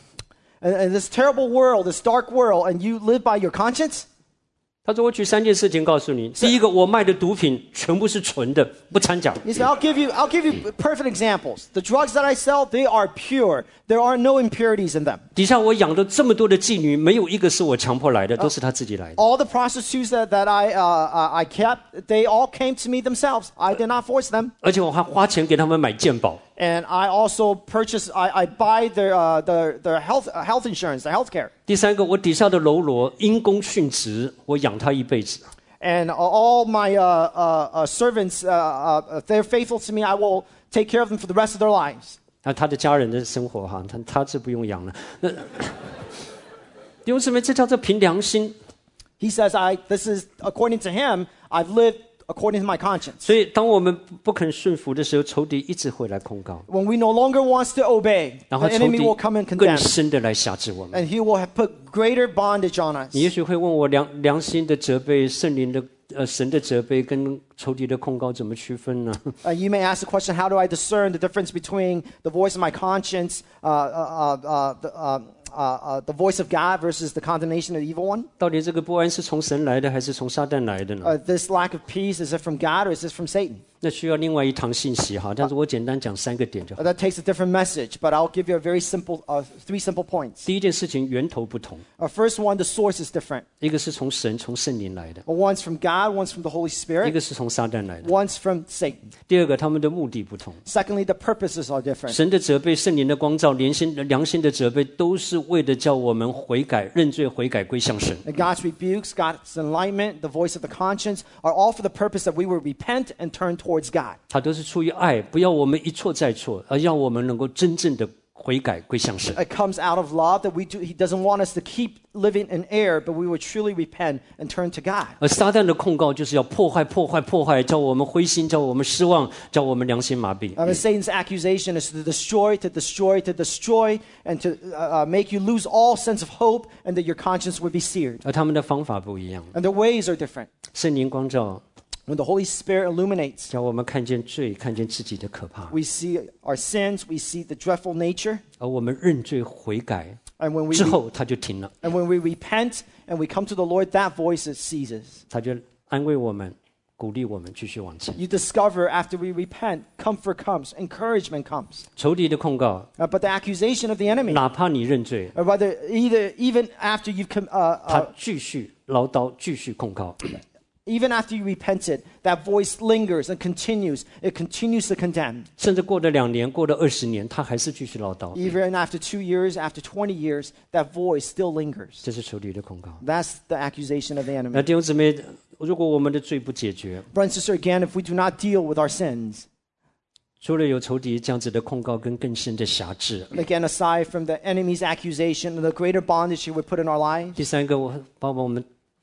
in, in this terrible world, this dark world, and you live by your conscience? 他说我举三件事情告诉你。第一个，我卖的毒品全部是纯的，不掺假。 He said, I'll give you, I'll give you perfect examples. The drugs that I sell, they are pure. There are no impurities in them. 底下我养的这么多的妓女，没有一个是我强迫来的，都是他自己来的。 All the prostitutes that, that I, uh, uh, I kept, they all came to me themselves. I did not force them. 而且我还花钱给他们买健保。 And I also purchase, I, I buy their, uh, their, their health, uh, health insurance, their health care. 第三个，我底下的喽啰因公殉职，我养他一辈子。 And all my uh, uh, uh, servants, uh, uh, if they're faithful to me, I will take care of them for the rest of their lives. 那他的家人的生活哈，他他是不用养了。那弟兄姊妹，这叫做凭良心。 He says, I, this is, according to him, I've lived according to my conscience. 所以，当我们不肯顺服的时候，仇敌一直会来控告， When we no longer want to obey, 然 the 后仇 enemy 敌 will come and 更 condemn. 深的来辖制我们。 And he will have put greater bondage on us. 你也许会问我良良心的责备、圣灵的呃神的责备跟仇敌的控告怎么区分呢？ Uh, you may ask the question, how do I discern the difference between the voice of my conscience, uh, uh, uh, the, uh, uh, uh, the voice of God versus the condemnation of the evil one? 到底这个不安是从神来的，还是从撒旦来的呢？ Uh, this lack of peace, is it from God or is this from Satan? 那需要另外一堂信息哈，但是我简单讲三个点就好。 Uh, that takes a different message, but I'll give you a very simple, uh, three simple points. 第一件事情源头不同， Uh, first one, the source is different. 一个是从神、从圣灵来的， One's from God, one's from the Holy 一 Spirit, 个是从撒旦来的。 one's from Satan. 第二个，他们的目的不同。 Secondly, the purposes are different. 神的责备、圣灵的光照、良心良心的责备，都是为了叫我们悔改、认罪、悔改归向神。 And God's rebukes, God's enlightenment, the voice of the conscience are all for the purpose that we will repent and turn towards God. 他都是出于爱，不要我们一错再错，而要我们能够真正的悔改归向神。 It comes out of love that we do. He doesn't want us to keep living in error, but we will truly repent and turn to God. 而撒旦的控告就是要破坏、破坏、破坏，叫我们灰心，叫我们失望，叫我们良心麻痹。 I mean, Satan's accusation is to destroy, to destroy, to destroy, and to uh, uh, make you lose all sense of hope, and that your conscience would be seared. 而他们的方法不一样。 And their ways are different. 圣灵光照， When the Holy Spirit illuminates, 叫我们看见罪，看见自己的可怕， we see our sins, we see the dreadful nature, 而我们认罪悔改 and when we 之后，他就停了， and when we repent and we come to the Lord, that voice ceases. 他就安慰我们，鼓励我们继续往前。 You discover after we repent, comfort comes, encouragement comes. 仇敌的控告， Uh, but the accusation of the enemy, 哪怕你认罪， or whether either even after you've com- uh, 他 uh, 继续唠叨，继续控告。 even after you repented, that voice lingers and continues. It continues to condemn. 甚至过了两年，过了二十年，他还是继续唠叨。 Even after two years, after twenty years, that voice still lingers. 这是仇敌的控告。 That's the accusation of the 那 enemy. 弟兄姊妹，如果我们的罪不解决， Brother and sister, again, if we do not deal with our sins, 除了有仇敌这样子的控告跟更深的辖制， again, aside from the enemy's accusation and the greater bondage he would put in our lives, 第三个，我把我们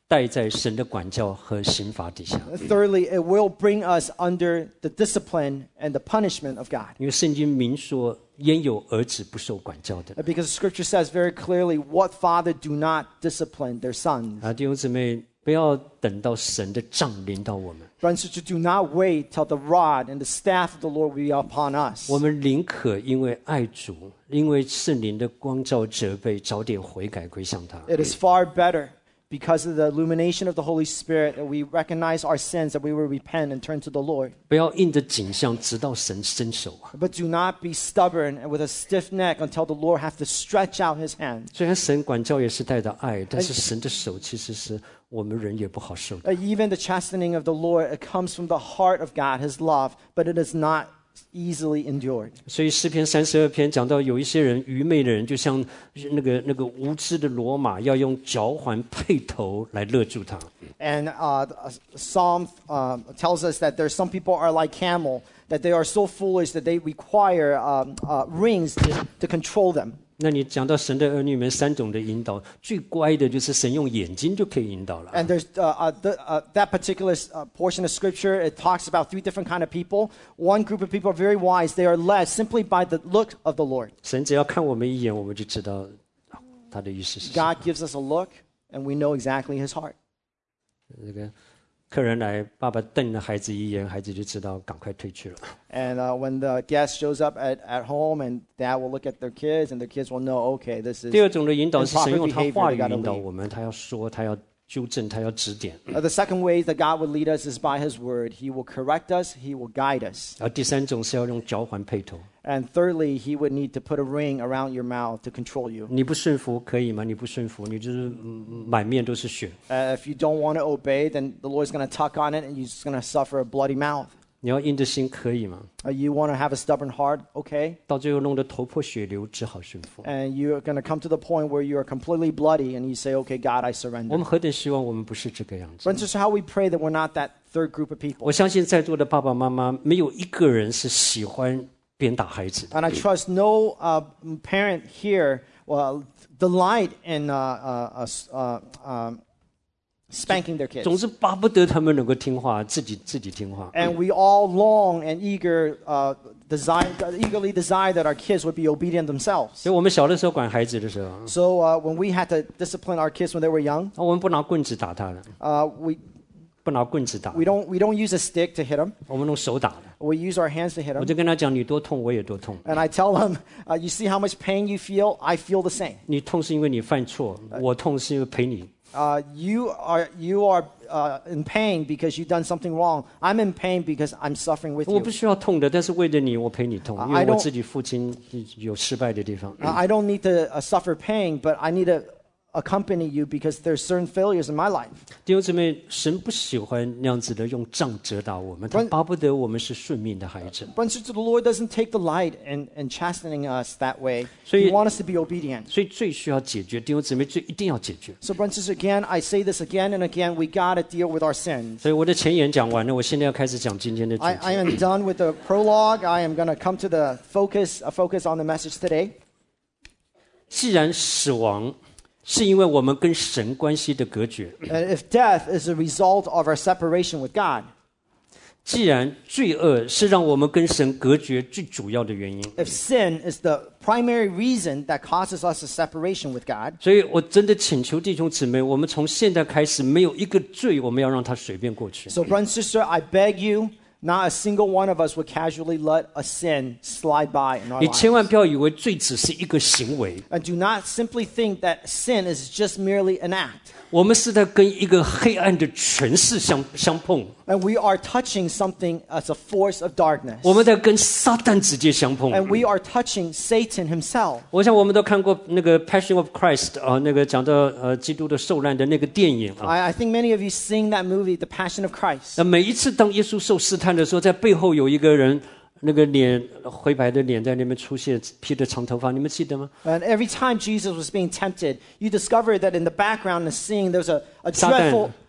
带在神的管教和刑罚底下。 Thirdly, it will bring us under the discipline and the punishment of God. 因为圣经明说，焉有儿子不受管教的？ Because Scripture says very clearly, what father do not discipline their sons? 啊，弟兄姊妹，不要等到神的杖临到我们， Brothers and sisters, do not wait till the rod and the staff of the Lord will be upon us. 我们宁可因为爱主，因为圣灵的光照责备，早点悔改归向他。 It is far better because of the illumination of the Holy Spirit that we recognize our sins, that we will repent and turn to the Lord. 不要硬着颈项，直到神伸手啊！ But do not be stubborn and with a stiff neck until the Lord has to stretch out his hand. 虽然神管教也是带着爱，但是神的手其实是我们人也不好受的。 Uh, even the chastening of the Lord, it comes from the heart of God, his love, but it is not easily endured. 所以诗篇三十二篇讲到，有一些人愚昧的人，就像那个那个无知的骡马，要用脚环配头来勒住他。 And uh, Psalm uh, tells us that there's some people are like camel, that they are so foolish that they require um, uh, rings to, to control them. 那你讲到神的儿女们三种的引导，最乖的就是神用眼睛就可以引导了。 And there's uh, uh, the, uh, that particular uh, portion of Scripture, it talks about three different kind of people. One group of people are very wise. They are led simply by the look of the Lord. 神只要看我们一眼，我们就知道他的意思是什么。 God gives us a look, and we know exactly his heart. 这个客人来，爸爸瞪了孩子一眼，孩子就知道赶快退去了。 And uh, when the guest shows up at, at home, and dad will look at their kids, and their kids will know, okay, this is 第二种的引导是神 improper 用他 behavior. 话 They 语 got to 引导 leave. 我们，他要说，他要纠正，他要指点。 Uh, the second way that God would lead us is by his word. He will correct us. He will guide us. 然后第三种是要用脚环配头。 And thirdly, he would need to put a ring around your mouth to control you. 你不顺服可以吗？你不顺服，你就是嗯满面都是血。 Uh, if you don't want to obey, then the Lord's going to tuck on it, and you're just going to suffer a bloody mouth. 你要硬着心可以吗？ Uh, you want to have a stubborn heart, okay? 到最后弄得头破血流，只好顺服。 And you're going to come to the point where you are completely bloody, and you say, okay, God, I 我 surrender. 们何等希望我们不是这个样子。 Friends, this is how we pray that we're not that third group of people. 我相信在座的爸爸妈妈，没有一个人是喜欢鞭打孩子的。 And I trust no uh, parent here will delight in uh, uh, uh, uh, um, spanking their kids. 总是巴不得他们能够听话，自己自己听话。 And we all long and eager, uh, desire, eagerly desire that our kids would be obedient themselves. 所以我们小的时候管孩子的时候， So uh, when we had to discipline our kids when they were young, 我们不拿棍子打他了， uh, we 不拿棍子打， we don't we don't use a stick to hit them. 我们用手打的。 We use our hands to hit 我 them. 就跟他讲，你多痛，我也多痛。 And I tell them, uh, you see how much pain you feel? I feel the same. 你痛是因为你犯错，我痛是因为陪你。 Uh, you are you are uh, in pain because you've done something wrong. I'm in pain because I'm suffering with 我 you. 不需要痛的，但是为了你，我陪你痛，因 I 为我 don't- 自己父亲有失败的地方。 Uh, I don't need to uh, suffer pain, but I need to accompany you because there's certain failures in my life. 弟兄姊妹，神不喜欢那样子的用杖责打我们，他巴不得我们是顺命的孩子。 But the Lord doesn't take delight in, in chastening us that way. So He you- wants us to be obedient. 所以最需要解决，弟兄姊妹最一定要解决。 So, brothers and sisters, again, I say this again and again, we got to deal with our sins. 所以我的前言讲完了，我现在要开始讲今天的主 I, I 题。 am done with the prologue. I am going to come to the focus, a focus on the message today. 既然死亡是因为我们跟神关系的隔绝， And if death is a result of our separation with God, 既然罪恶是让我们跟神隔绝最主要的原因， if sin is the primary reason that causes us a separation with God, 所以我真的请求弟兄姊妹，我们从现在开始，没有一个罪我们要让它随便过去。 so brother and sister, I beg you, not a single one of us would casually let a sin slide by in our 你 lives. 千万不要以为罪只是一个行为， And do not simply think that sin is just merely an act. 我们是在跟一个黑暗的权势相相碰， And we are touching something as a force of darkness. 我们在跟撒旦直接相碰。 And we are touching Satan himself. 我想我们都看过那个《Passion of Christ》啊，那个讲到呃基督的受难的那个电影啊。 I, I think many of you sing that movie, The Passion of Christ. 那每一次当耶稣受试探的时候，在背后有一个人，那个脸灰白的脸在那边出现，披着长头发，你们记得吗？ And every time Jesus was being tempted, you discovered that in the background of the scene, there's a, a 撒旦 dreadful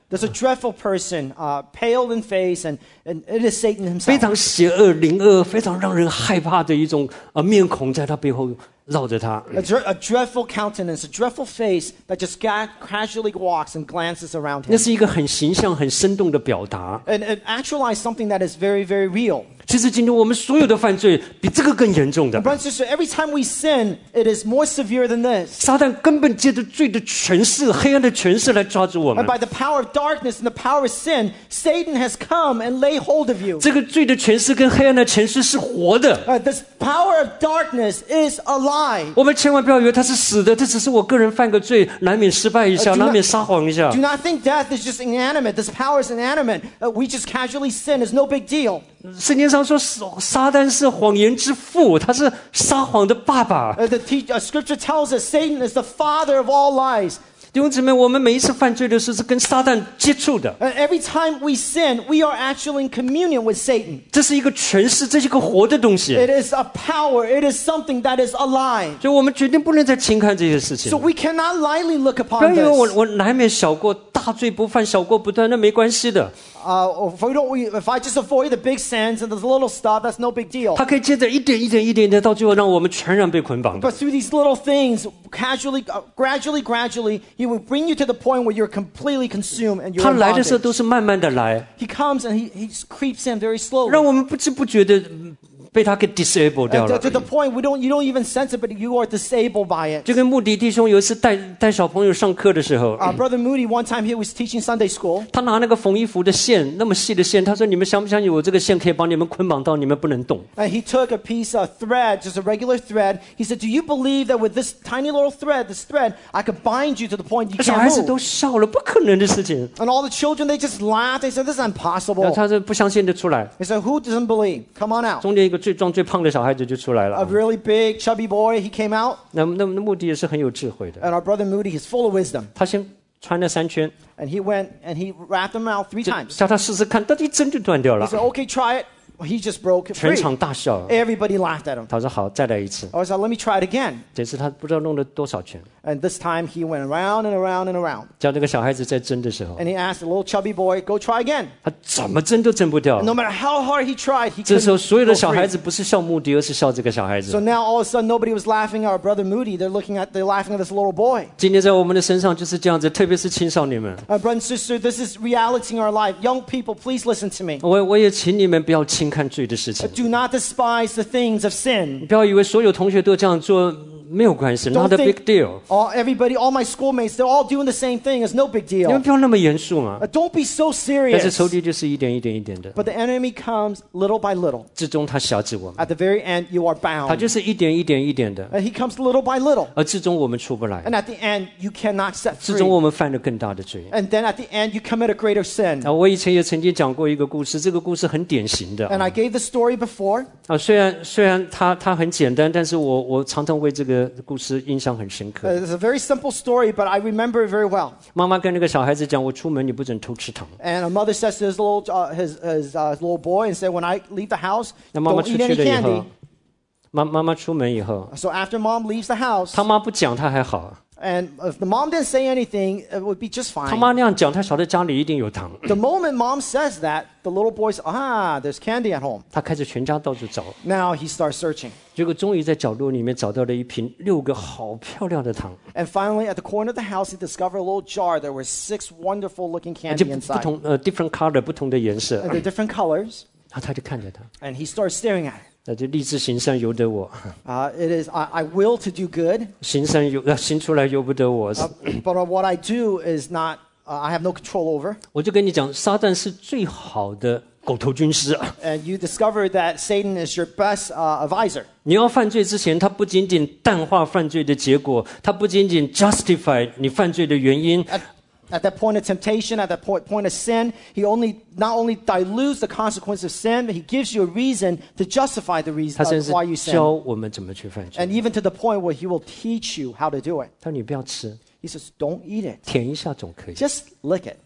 There's a dreadful person, uh, pale in face, and, and it is Satan 非 himself. 常邪恶、灵恶、非常让人害怕的一种呃面孔，在他背后绕着他。 A, dre- a dreadful countenance, a dreadful face that just ga- casually walks and glances around 那 him. 是一个很形象、很生动的表达。 And it actualized something that is very, very real. 其实今天我们所有的犯罪比这个更严重的。 Brother and sister, every time we sin, it is more severe than this. 撒旦根本借着罪的权势、黑暗的权势来抓住我们 And。by the power of darkness and the power of sin, Satan has come and lay hold of you. 这个罪的权势跟黑暗的权势是活的， Uh, this power of darkness is alive. 我们千万不要以为它是死的，这只是我个人犯个罪，难免失败一下， Uh, do not- 难免撒谎一下 Do。not think death is just inanimate. This power is inanimate. Uh, we just casually sin. It's no big deal. 圣经上说，撒旦是谎言之父，他是撒谎的爸爸。 Uh, the te- uh, scripture tells us Satan is the father of all lies. 弟兄姊妹，我们每一次犯罪的时候是跟撒旦接触的， And every time we sin, we are actually in communion with Satan. 这是一个权势，这是一个活的东西， It is a power. It is something that is alive. 所以我们决定不能再轻看这些事情 So。we cannot lightly look 不要 upon 以为我 this. 我难免小过，大罪不犯，小过不断，那没关系的。 Uh, if, we don't, we, if I just avoid the big sins and the little stuff, that's no big deal. 他可以接着一点一点一点的，到最后让我们全然被捆绑的。 But through these little things, casually, uh, gradually, gradually, he will bring you to the point where you're completely consumed and you're 他 in 来的时候 bondage. 都是慢慢的来， He comes and he, he creeps in very slowly. 让我们不知不觉的嗯被他给 disable 掉 Uh, 了 to, to。the point we don't, you don't even sense it, but you are disabled by it. 就跟穆迪弟兄有一次带带小朋友上课的时候， Uh, Brother Moody, one time he was teaching Sunday school, 他拿那个缝衣服的线，那么细的线，他说：“你们相不相信我这个线可以把你们捆绑到你们不能动 and he took a piece of thread, just a regular thread. He said, do you believe that with this tiny little thread, this thread, I could bind you to the point you？” 小孩 can't 子都 move? 笑了，不可能的事情。 And all the children, they just laughed. They said, this is 然后 impossible. 他就不相信的出来， They said, who doesn't believe? Come on out. 中间一个最壮最胖的小孩子就出来 A 了。 really big, chubby boy, he came out. 那那那穆迪也是很有智慧的， And our brother Moody, he's full of wisdom. 他先穿了三圈， And he went and he wrapped them out three 就 times. 叫他试试看，到底一针就断掉 He 了。 said, okay, try it. He just broke it 全 free. 场大笑。 Everybody laughed at him. 他说好，再来一次。 I said, let me try it again. 这次他不知道弄了多少圈。 And this time he went around and around and around. 叫这个小孩子在针的时候， And he asked the little chubby boy, go try again. 他怎么针都针不掉 And。no matter how hard he tried, he 这时候 couldn't 所有的 go 小孩 free. 子不是笑穆迪，而是笑这个小孩 So 子。 now all of a sudden nobody was laughing at our brother Moody. They're looking at, they're laughing at this little boy. 今天在我们的身上就是这样子，特别是青少年们， Uh, brother and sister, this is reality in our life. Young people, please listen to me. 我我也请你们不要轻看罪的事 Uh, 情， do not despise the things of sin. 不要以为所有同学都这样做没有关系 Don't ，not a big think deal。 all, everybody, all my schoolmates, they're all doing the same thing. It's no big 你 deal. 们不要那么严肃嘛 Uh,。don't be so 但是 serious. 仇敌就是一点一点一点的， But the enemy comes little by little. 最终他辖制我们， At the very end, you are 他 bound. 就是一点一点一点的， And he comes little by little. 而最终我们出不来， And at the end, you cannot set 最终 free. 我们犯了更大的罪。 And then at the end, you commit a greater sin. 啊，我以前也曾经讲过一个故事，这个故事很典型的 And I gave the story before. 啊。虽然虽然它它很简单，但是我我常常为这个故事印象很深 Uh, 刻。 it's a very simple story, but I remember it very well. 妈妈跟那个小孩子讲：“我出门你不准偷吃糖。 And a mother says to his little, uh, his, his uh, little boy and said, when I leave the house, ” 那妈妈 don't 出 eat 去 any 了以 candy. 后，妈妈妈出门以后， So after mom leaves the house, 他妈不讲他还好， and if the mom didn't say anything, it would be just 他 fine. 妈那样讲，他晓得家里一定有糖， The moment mom says that, the little boy says, ah, there's candy at home. 他开始全家到处找， Now he starts searching. 结果终于在角落里面找到了一瓶六个好漂亮的糖， And finally, at the corner of the house, he discovered a little jar. There were six wonderful looking 而且 candy 不不 inside. 同呃 different color 不同的颜色， And they're different colors. 然后他就看着他， And he starts staring at it. 那就立志行善由得我， Uh, it is, I, I will to do good, 行善由呃行出来由不得我。 uh, but what I do is not, uh, I have no control over. 我就跟你讲，撒旦是最好的狗头军师啊！ And you discover that Satan is your best uh, advisor. 你要犯罪之前，他不仅仅淡化犯罪的结果，他不仅仅 justify 你犯罪的原因， At, at that point of temptation, at that point, point of sin, he only not only dilutes the consequence of sin, but he gives you a reason to justify the reason 他 uh, 甚至 why you 教 sin. 我们怎么去犯罪。 And even to the point where he will teach you how to do it. 他说你不要吃， He says, don't eat it. 舔一下总可以。 Just lick it.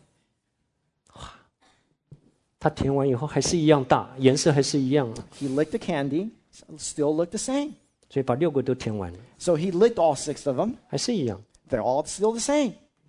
他舔完以后还是一样大，颜色还是一样， He licked the candy, still looked the same. 所以把六个都舔完了， So he licked all six of them. 还是一样。 They're all still the same.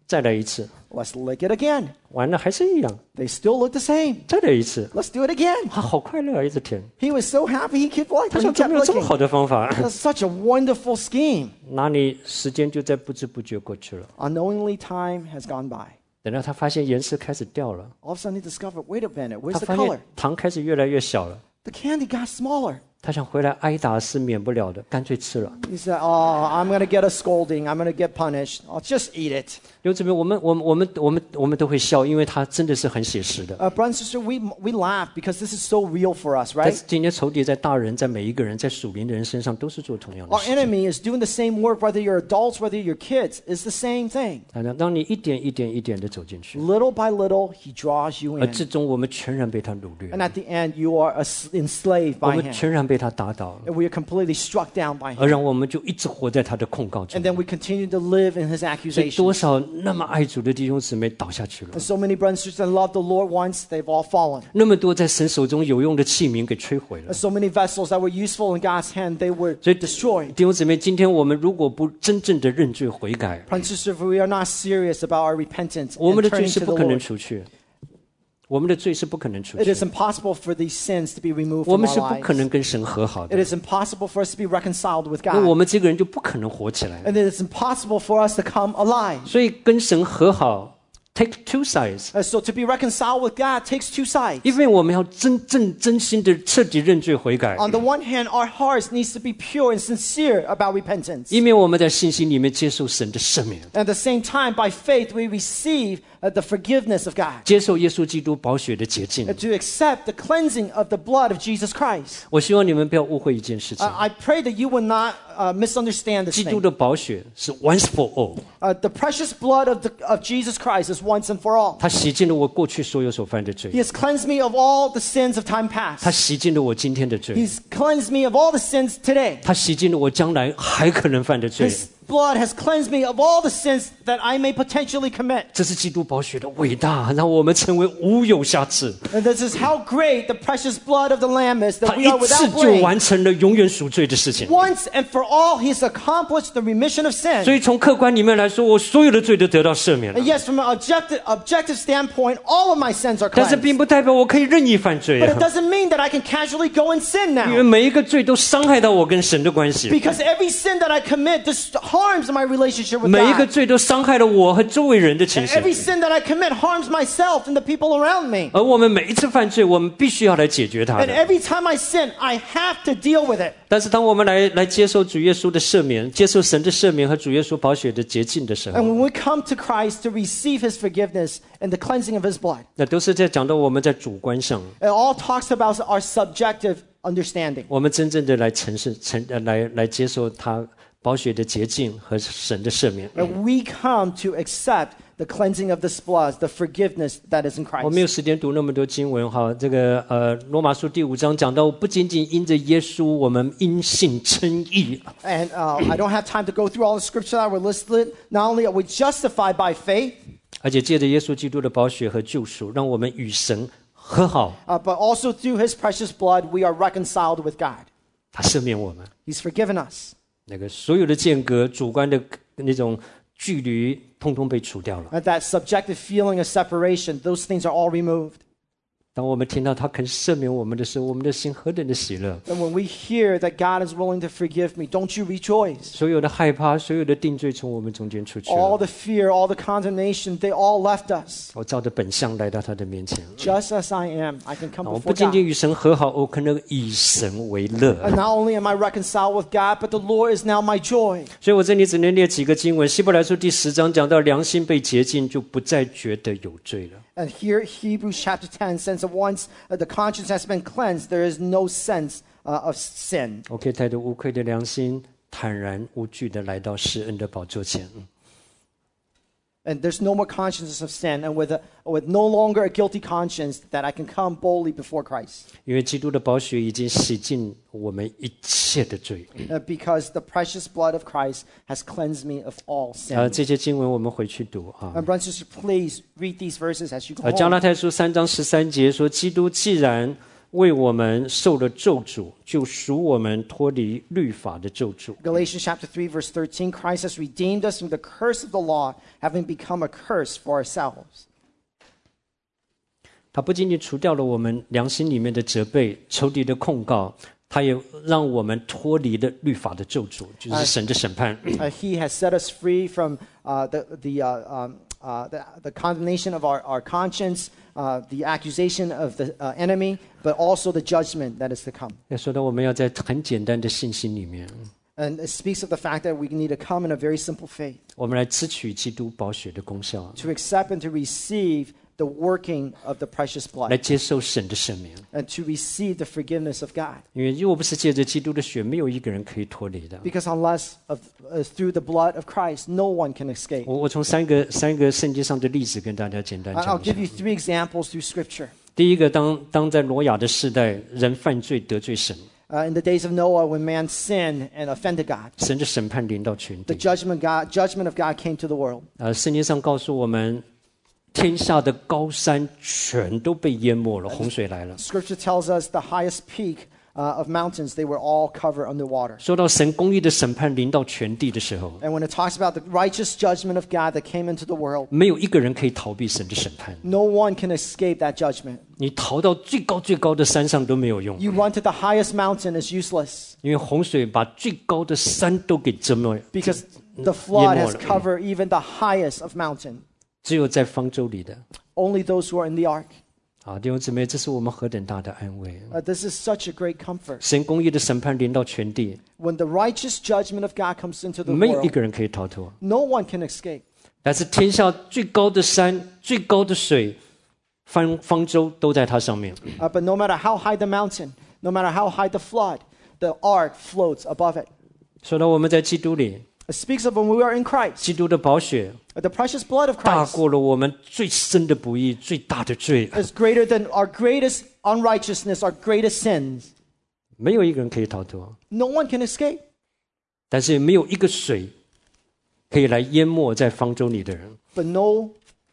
再来一次， Let's lick it again. 完了还是一样， They still look the same. 再来一次， Let's do it again. 啊，好快乐啊，一直舔。 He was so happy he kept like 他 he 想怎 kept 么有这么 licking. 好的方法？ That's such a wonderful scheme. 那你时间就在不知不觉过去了。 Unknowingly, time has gone by. 等到他发现颜色开始掉了， All of a sudden, he discovered, wait a minute, 他 where's the 发 color? 现糖开始越来越小了。 The candy got smaller. 他想回来挨打是免不了的，干脆吃了。 He said, oh, I'm going to get a scolding. I'm going to get punished. I'll just eat it. 因为这边我们我们我们我们我们都会笑，因为他真的是很写实的。 Uh, brother and sister, we, we laugh because this is so real for us, 但 right? 是今天仇敌在大人，在每一个人，在属灵的人身上都是做同样的 Our 事情。 enemy is doing the same work, whether you're adults, whether you're kids. It's the same thing. 啊当你一点一点一点的走进去， Little by little, he draws you 而 in. 最终我们全然被他掳掠， And at the end, you are as- enslaved 我 by 们 him. 全然被他打倒， And we are completely struck down by 而 him. 让我们就一直活在他的控告中 And。then we continue to live in his 所以多 accusations. 少那么爱主的弟兄姊妹倒下去了 And，so many brothers and sisters that love the Lord once, they've all fallen. 那么多在神手中有用的器皿给摧毁了 And。so many vessels that were useful in God's hand, they were 所以 destroyed. 弟兄姊妹，今天我们如果不真正的认罪悔改， Brothers and sisters, if we are not serious about our repentance 我 and 们的罪 turning 是 to 不 the 可能 Lord, 除去，我们的罪是不可能除 it 去 is，impossible for these sins to be removed 我 from 们 our 是不可 lives. 能跟神和好 It 的， is impossible for us to be reconciled with 那我 God. 们这个人就不可能活起来。 And it is impossible for us to come alive. 所以跟神和好 ，take two sides， And so to be reconciled with God takes two sides. 因为我们要真正真心的彻底认罪悔改， On the one hand, our hearts needs to be pure and sincere about repentance. 因为我们在信心里面接受神的赦免， At the same time, by faith, we receive uh, the forgiveness of God. 接受耶稣基督宝血的洁净 And。to accept the cleansing of the blood of Jesus Christ. 我希望你们不要误会一件事情 I,，I pray that you will not uh, misunderstand this 基督 thing. 的宝血是 once for all， Uh, the precious blood of, the, of Jesus Christ is once and for all. 他洗净了我过去所有所犯的罪 He，has cleansed me of all the sins of time 他 past. 洗净了我今天的罪， He's cleansed me of all the sins today. 他洗净了我将来还可能犯的罪。 His blood has cleansed me of all the sins that I may potentially commit. 这是基督宝血的伟大，让我们成为无有瑕疵。 And this is how great the precious blood of the Lamb is, 他 that 一 we are 次 without 就 blame. 完成了永远赎罪的事情。 Once and for all, He's accomplished the remission of 所 sin. 以从客观里面来说，我所有的罪都得到赦免了 And。yes, from an objective, objective standpoint, all of my sins are 但是 cleansed. 并不代表我可以任意犯罪 But 啊 it，doesn't mean that I can casually go and sin 因为 now. 每一个罪都伤害到我跟神的关系， Because every sin that I commit just harms my relationship with 每一个 God. 罪都伤害了我和周围人的情 And 形。 every sin that I commit harms myself and the people around me. 而我们每一次犯罪，我们必须要来解决它 And 的。 every time I sin, I have to deal with it. 但是当我们来来接受主耶稣的赦免，接受神的赦免和主耶稣宝血的洁净的时 And 候， when we come to Christ to receive His forgiveness and the cleansing of His blood, 那都是在讲到我们在主观上， it all talks about our subjective understanding. 我们真正的来承认、承呃来来接受他宝血的洁净和神的赦免。 And we come to accept the cleansing of this blood, the forgiveness that is in 我没有 Christ. 时间读那么多经文哈，这个呃罗马书第五章讲到，不仅仅因着耶稣，我们因信称义， And uh, I don't have time to go through all the scripture that were listed. Not only are we justified by faith, 而且借着耶稣基督的宝血和救赎，让我们与神和好， uh, but also through His precious blood, we are reconciled with God. 他赦免我们。 He's forgiven us. 那个所有的间隔、主观的那种距离，通通被除掉了。 And that subjective feeling of separation, those things are all removed. 当我们听到他肯赦免我们的时候，我们的心何等的喜乐！ And when we hear that God is willing to forgive me, don't you rejoice? 所有的害怕、所有的定罪从我们中间出去 All 了。 the fear, all the condemnation, they all left us. 我照着本相来到他的面前。 Just as I am, I can come 我不 before 仅仅 God. 与神和好，我可能以神为乐。 And not only am I reconciled with God, but the Lord is now my joy. 所以我这里只能列几个经文。希伯来书第十章讲到良心被洁净，就不再觉得有罪了。 And here, Hebrews chapter ten, since once uh, the conscience has been cleansed, there is no sense uh, of sin. 我可以带着无愧的良心，坦然无惧的来到施恩的宝座前。 And there's no more consciousness of sin, and with, a, with no longer a guilty conscience, that I can come boldly before Christ. 因为基督的宝血已经洗净我们一切的罪。 Uh, because the precious blood of Christ has cleansed me of all 呃， sin. 这些经文我们回去读啊。 And brothers and sisters, please read these verses as you go 呃，加 home. 拉太书三章十三节说，基督既然为我们受了咒诅，就赎我们脱离律法的咒诅。 Galatians chapter three, verse thirteen, Christ has redeemed us from the curse of the law, having become a curse for ourselves. 他不仅仅除掉了我们良心里面的责备、仇敌的控告，他也让我们脱离了律法的咒诅，就是神的审判。 Uh, he has set us free from uh, the, the, uh, um, uh, the, the condemnation of our, our conscience, uh, the accusation of the uh, enemy, but also the judgment that is to come. 要说到我们要在很简单的信心里面， And it speaks of the fact that we need to come in a very simple faith, 我们来支取基督宝血的功效， to accept and to receive the working of the precious 来 blood, 接受神的赦免。 and to receive the forgiveness of God. 因为如果不是借着基督的血，没有一个人可以脱离的。 Because unless of, uh, through the blood of Christ, no one can escape. 我我从三个三个圣经上的例子跟大家简单 I- 讲 I'll 一下 give。you three examples through Scripture. 第一个，当当在挪亚的世代，人犯罪得罪神， Uh, in the days of Noah, when man sinned and offended God, 神的审判临到全 the 地。 judgment God, judgment of God came to the world. 呃，圣经上告诉我们，天下的高山全都被淹没了，洪水来了。 Scripture tells us the highest peak uh, of mountains, they were all covered underwater. 说到神公义的审判临到全地的时候， And when it talks about the righteous judgment of God that came into the world, 没有一个人可以逃避神的审判。 no one can escape that judgment. 你逃到最高最高的山上都没有用， You run to the highest mountain is useless 因为洪水把最高的山都给淹没。 because the flood has 淹没了。 covered even the highest of mountain. 只有在方舟里的 Only those who are in the ark. 啊，弟兄姊妹，这是我们何等大的安慰！ Uh, this is such a great comfort. 神公义的审判临到全地， When the righteous judgment of God comes into the 没有一 world, 个人可以逃脱。 no one can escape. 但是天下最高的山、最高的水，方方舟都在它上面。 Uh, but no matter how high the mountain, no matter how high the flood, the ark floats above it. 说到我们在基督里， It speaks of when we are in Christ. 基督的宝血 The precious blood of 大 Christ 过了我们最深的不义、最大的罪， is greater than our greatest unrighteousness, our greatest sins. 没有一个人可以逃脱。 No one can escape. 但是没有一个水可以来淹没在方舟里的人。 But no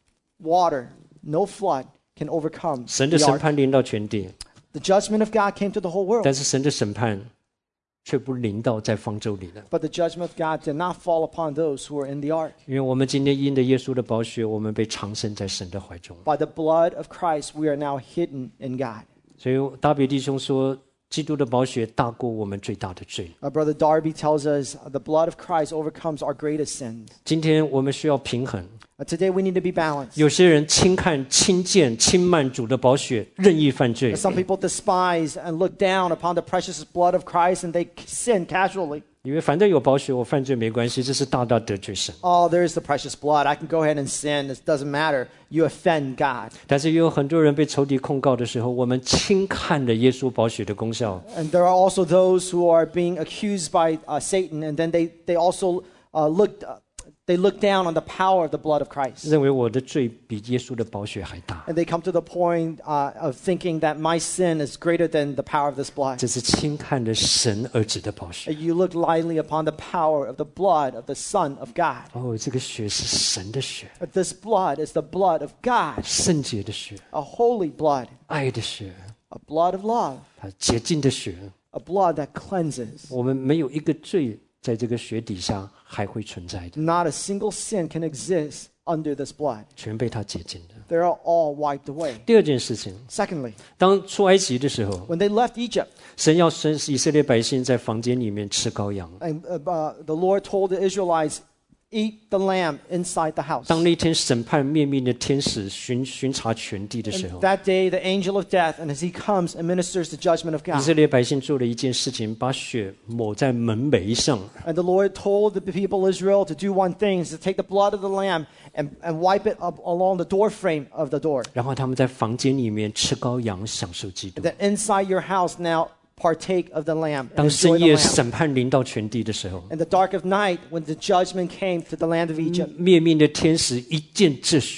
water, no flood can overcome 神的 the 审 ark. 判临到全地， The judgment of God came to the whole world. 但是神的审判却不临到在方舟里的。 But the judgment of God did not fall upon those who were in the ark. 因为我们今天因着耶稣的宝血，我们被藏身在神的怀中。 By the blood of Christ, we are now hidden in God. 所以大比弟兄说，基督的宝血大过我们最大的罪。 Our brother Darby tells us uh, the blood of Christ overcomes our greatest sins. 今天我们需要平衡。 Uh, today we need to be balanced. 有些人轻看、轻贱、轻慢主的宝血，任意犯罪。 Some people despise and look down upon the precious blood of Christ and they sin casually. 因为反正有宝血，我犯罪没关系，这是大大得罪神。 Oh, there's the precious blood. I can go ahead and sin. It doesn't matter. You offend God. 但是也有很多人被仇敌控告的时候，我们轻看了耶稣宝血的功效， And there are also those who are being accused by uh, Satan, and then they, they also uh, look, uh, they look down on the power of the blood of Christ. 认为我的罪比耶稣的宝血还大。 And they come to the point uh, of thinking that my sin is greater than the power of this blood. 这是轻看了神儿子的宝血。 You look lightly upon the power of the blood of the Son of God. 哦，这个血是神的血， But this blood is the blood of God, 圣洁的血， a holy blood, 爱的血， a blood of love, 啊，洁净的血。 a blood that cleanses. 我们没有一个罪在这个血底下还会存在的， Not a single sin can exist under this blood. 全被他洁净的。 They are all wiped away. 第二件事情， Secondly, 当出埃及的时候， when they left Egypt, 神要生以色列百姓在房间里面吃羔羊。 and uh, uh, the Lord told the Israelites, eat the lamb inside the house. 当那天审判灭命的天使巡巡查全地的时 And 候， that day, the angel of death, and as he comes, administers the judgment of 以 God. 色列百姓做了一件事情，把血抹在门楣上。 And the Lord told the people of Israel to do one thing, is to take the blood of the lamb and, and wipe it up along the door frame of the door. 然后他们在房间里面吃羔羊，享受基督 And。that inside your house now partake of the lamb. And 当 enjoy 深 the 夜 lamb. 审判临到全地的时候， In the dark of night, when the judgment came to the land of Egypt, 灭命的天使一见这血，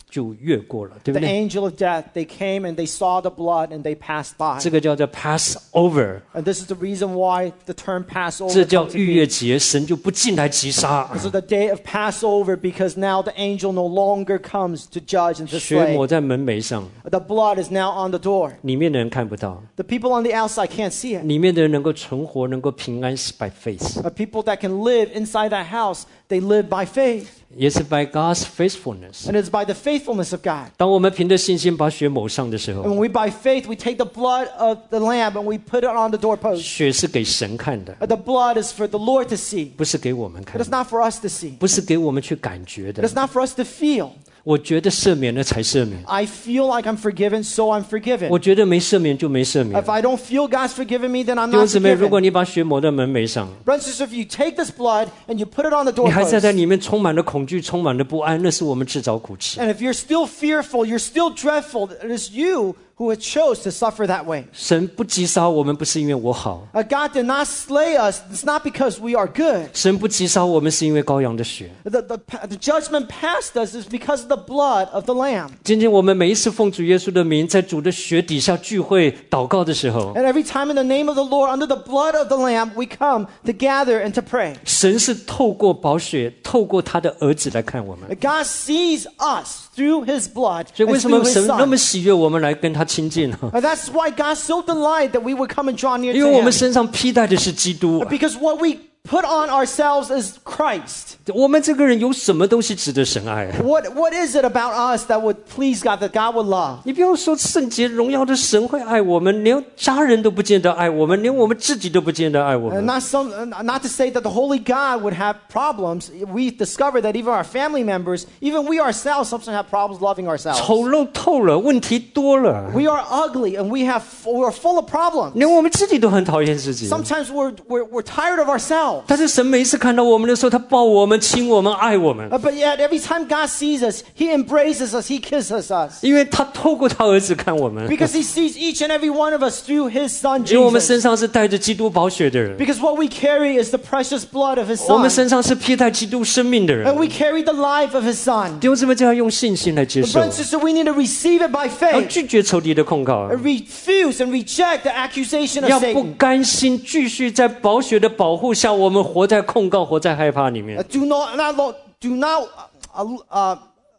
就越过了，对不 The 对？ angel of death, they came and they saw the blood and they passed by. 这个叫做 Passover， And this is the reason why the term Passover 这叫 comes to 逾 be. 越节，神就不进来击杀。 This is the day of Passover because now the angel no longer comes to judge and to 血 slay. 抹在门楣上， The blood is now on the door. 里面的人看不到， The people on the outside can't see it. 里面的人能够存活，能够平安是 by faith， The people that can live inside that house, they live by faith. 也是 by God's faithfulness。 And it's by the faithfulness of God. 当我们凭着信心把血抹上的时 And 候， when we by faith, we take the blood of the lamb and we put it on the doorpost. 血是给神看的， The blood is for the Lord to see. 不是给我们 It 看 is 的， not for us to see. 不是给我们去感觉 It 的 is。not for us to feel. 我觉得赦免了才赦免， I feel like I'm forgiven, so I'm forgiven. 我觉得没赦免就没赦免 If。I don't feel God's forgiven me, then I'm 弟兄 not 姊妹，如果 forgiven. 你把血抹在门楣上， Brothers and sisters, if you take this blood and you put it on the 你还在在 doorpost, 里面充满了恐惧，充满了不安，那是我们自找苦吃。 and if you're still fearful, you're still dreadful, it is you who had chose to suffer that way. 神不击杀我们，不是因为我好， Uh, God did not slay us. It's not because we are good. 神不击杀我们是因为羔羊的血。 The, the, the judgment past us is because of the blood of the Lamb. 今天我们每一次奉主耶稣的名，在主的血底下聚会祷告的时候， And every time in the name of the Lord, under the blood of the Lamb, we come to gather and to pray. 神是透过宝血，透过他的儿子来看我们。 God sees us through His blood 所以 and 为什 through 么 His 神那 Son. 么喜悦我们来跟他亲近呢？ And that's why God's so delighted that we would come and draw near 因为 to 我们 Him. 身上披戴的是基督。 Because what we put on ourselves is Christ. 我们这个人有什么东西值得神爱？ What, what is it about us that would please God, that God would love? 你不要说圣洁荣耀的神会爱我们，连家人都不见得爱我们，连我们自己都不见得爱我 And 们。 not, some, not to say that the Holy God would have problems. We discover that even our family members, even we ourselves, sometimes have problems loving ourselves. 丑陋透了，问题多了， We are ugly and we have, we're full of problems. 连我们自己都很讨厌自己。 Sometimes we're, we're, we're tired of ourselves. 但是神每一次看到我们的时候，他抱我们、亲我们、爱我们， Uh, But yet, every time God sees us, He embraces us, He kisses us. 因为他透过他儿子看我们， Because He sees each and every one of us through His Son 因为我们身 Jesus. 上是带着基督宝血的人， Because what we carry is the precious blood of His 我们 Son. 身上是披戴基督生命的 And 人。 we carry the life of His Son. 弟兄姊妹，就要用信心来接受， Brothers and sisters, we need to receive it by 要 faith. 拒绝仇敌的控告， And refuse and reject the accusation of 要不 Satan. 甘心继续在宝血的保护下，我们活在控告、活在害怕里 Uh, 面。 Do not, not lo- do not uh, uh,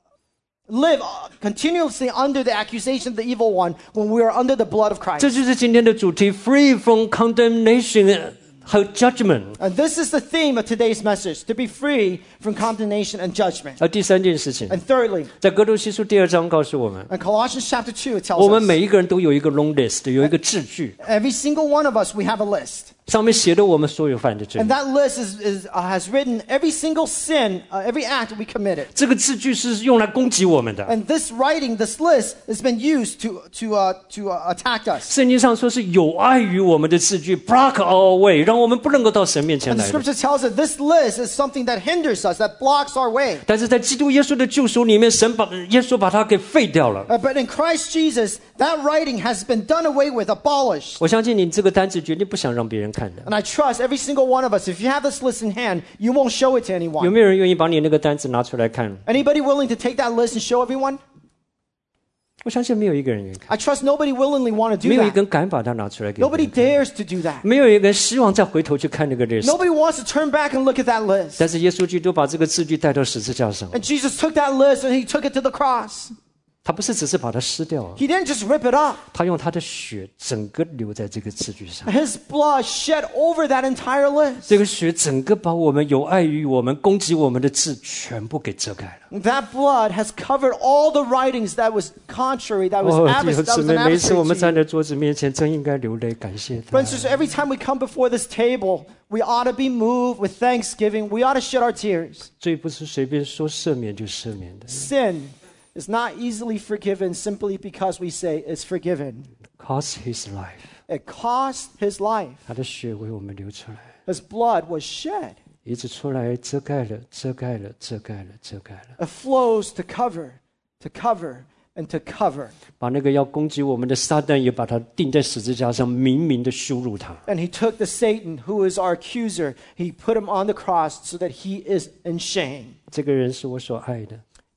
live uh, continuously under the accusation of the evil one when we are under the blood of Christ. 这就是今天的主题 ：Free from condemnation 和 judgment。 And this is the theme of today's message, to be free from condemnation and judgment. 而第三件事情， And thirdly, 在哥罗西书第二章告诉我们， in Colossians chapter two, it tells 我们 us, 每一个人都有一个 long list，有一个字句， every single one of us, we have a list. 上面写了我们所有犯的罪 And。that list is, is, uh, has written every single sin, uh, every act we committed. 这个字句是用来攻击我们的。 And this writing, this list, has been used to, to, uh, to uh, attack us. 圣经上说是有碍于我们的字句 ，block our way，让我们不能够到神面前 And the 来的。 scripture tells us this list is something that hinders us, that blocks our way. 但是在基督耶稣的救赎里面，神把耶稣把它给废掉了。 Uh, but in Christ Jesus, that writing has been done away with, abolished. 我相信你这个单子绝对不想让别人看的。 And I trust every single one of us, if you have this list in hand, you won't show it to 有 anyone. 没有人愿意把你那个单子拿出来看？ Anybody willing to take that list and show everyone? 我相信没有一个人愿意看， I trust nobody willingly want to do 没有一 that. 个人敢把它拿出来给别 Nobody 人看， dares to do that. 没有一个人希望再回头去看那个 list。 Nobody wants to turn back and look at that list. 但是耶稣基督把这个字句带到十字架上， And Jesus took that list and He took it to the cross. 他不是只是把它撕掉， He didn't just rip it up. 他用他的血整个流在这个字句上。 His blood shed over that entire list. 这个血整个把我们有碍于我们、攻击我们的字全部给遮盖了。 That blood has covered all the writings that was contrary, that was 哦，弟 advers- 兄 that 姊 was 妹， an 每一次我们 adversary 站 to you. 在桌子面前，真应该流泪感谢他。 Friends, every time we come before this table, we ought to be moved with thanksgiving. We ought to shed our tears. 罪不是随便说赦免就赦免的， Sin is not easily forgiven simply because we say it's forgiven. cost his life， It cost His life. 他的血为我们流出来， His blood was shed. 一直出来遮盖了、遮盖了、遮盖了、遮盖了， It flows to cover, to cover, and to cover. 把那个要攻击我们的撒旦也把他钉在十字架上，明明的羞辱他。 And He took the Satan, who is our accuser, He put him on the cross so that he is in shame. 这个人是我所爱的，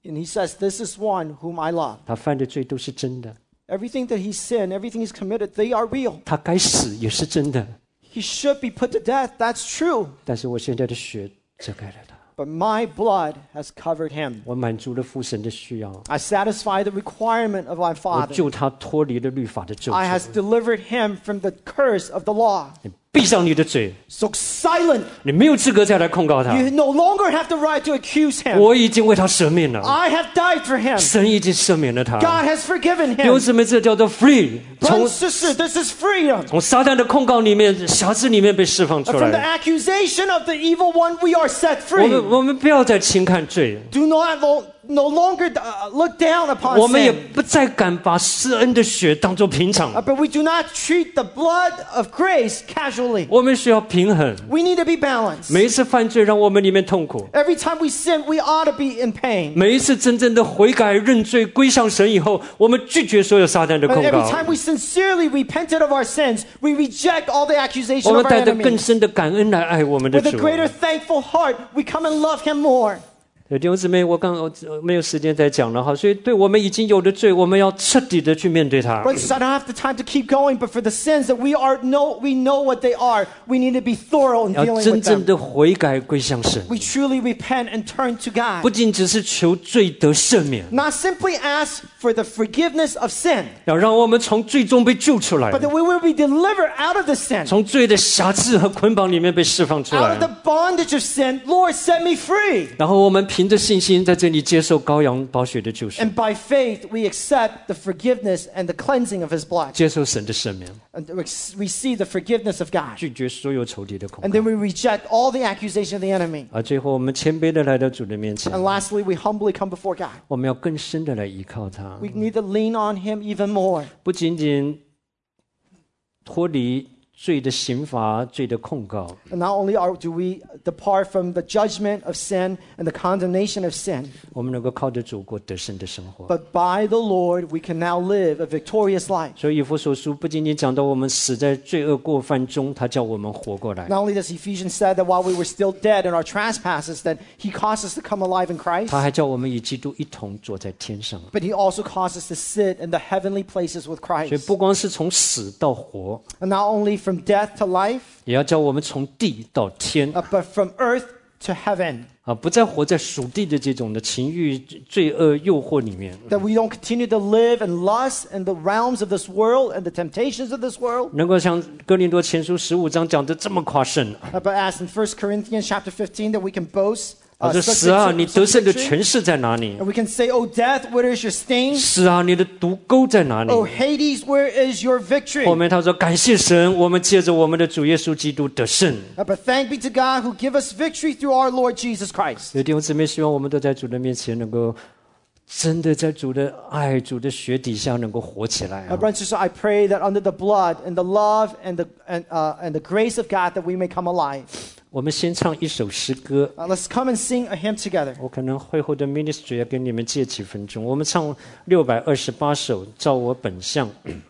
And he says, this is one whom I love. 他犯的罪都是真的， Everything that he sinned, everything he's committed, they are real. 他该死也是真的， He should be put to death. That's true. 但是我现在的血遮盖了他， But my blood has covered him. 我满足了父神的需要， I satisfy the requirement of my 我 Father. 救他脱离了律法的咒 I 诅 has。delivered him from the curse of the law. 你闭上你的嘴， So silent. 你没有资格再来控告他。 You no longer have the right to accuse him. 我已经为他赦免了， I have died for him. 神已经赦免了他。 God has forgiven 弟兄 him. 姊妹，这叫做 free， Brothers 从 and sisters, this is freedom. 从撒旦的控告里面、辖制里面被释放出 From the 来。 accusation of the evil one, we are set 我 free. 们我们不要再轻看罪， Do not lo- no longer uh, look down 我 upon 们也 sin. 不再敢把施恩的血当作平 Uh, 常。 but we do not treat the blood of grace casually. 我们需要平衡。 We need to be balanced. 每一次犯罪让我们里面痛苦， Every time we sin, we ought to be in pain. 每一次真正的悔改、认罪、归向神以后，我们拒绝所有撒旦的 But 控 every 告， time we sincerely repented of our sins, we reject all the 我 accusation 们 of our 带着更 enemies. 深的感恩来爱我们的 With a 主。 greater thankful heart, we come and love him more. 弟兄姊妹，我刚我没有时间再讲了哈，所以对我们已经有的罪，我们要彻底的去面对它。 Brothers, I don't have the time to keep going, but for the sins that we are know, we know what they are. We need to be thorough in 要 dealing 真 with 正 them. 的悔改归向神， We truly repent and turn to 不 God. 仅只是求罪得赦免， Not simply ask for the forgiveness of sin, 要让我们从罪中被救出来 but，that we will be delivered out of the sin. 从罪的辖制和捆绑里面被释放出 Out 来 of。the bondage of sin, Lord, set me free. 然后我们凭着信心在这里接受羔羊宝血的救赎， And by faith, we accept the forgiveness and the cleansing of his blood. 接受神的赦免， And rec- receive the forgiveness of God. 拒绝所有仇敌的控 And 告。 then we reject all the accusation of the enemy. 而最后，我们谦卑的来到主的面前 And，lastly, we humbly come before God. 我们要更深的来依靠他， We need to lean on him even more. 不仅仅脱离罪的刑罚、罪的控告， And not only are, do we depart from the judgment of sin and the condemnation of sin, 我们能够靠着主过得胜的生活。 but by the Lord, we can now live a victorious life. 所以以弗所书不仅仅讲到我们死在罪恶过犯中，他叫我们活过来， Not only does Ephesians say that while we were still dead in our trespasses, that he caused us to come alive in Christ, 他还叫我们与基督一同坐在天上。 but he also caused us to sit in the heavenly places with 所以 Christ. 不光是从死到活， And not only from death to life, 也要叫我们从地到天 uh, but from earth to heaven. 啊，不再活在属地的这种的情欲、罪恶、诱惑里面。 That we don't continue to live in lust and the realms of this world and the temptations of this world. 能够像哥林多前书十五章讲的这么夸胜， Uh, but as in First Corinthians chapter fifteen, that we can boast. 啊， Uh, 说 such 死啊， victory- 你得 such 胜的 victory. 权势在哪里？ And we can say, Oh, death, where is your sting? 死啊，你的毒钩在哪里？ Oh, Hades, where is your victory? 后面他说：“感谢神，我们借着我们的主耶稣基督得胜。 Uh, but thank be to God who give us victory through our Lord Jesus Christ. ” 所以弟兄姊妹，希望我们都在主的面前能够真的在主的爱、主的血底下能够活起来 Uh, 啊！ brothers and sisters, I pray that under the blood and the love and the, and, uh, and the grace of God that we may come alive. 我们先唱一首诗歌， Uh, let's come and sing a hymn together. 我可能会后的 ministry 要跟你们借几分钟。我们唱六百二十八首《照我本相》。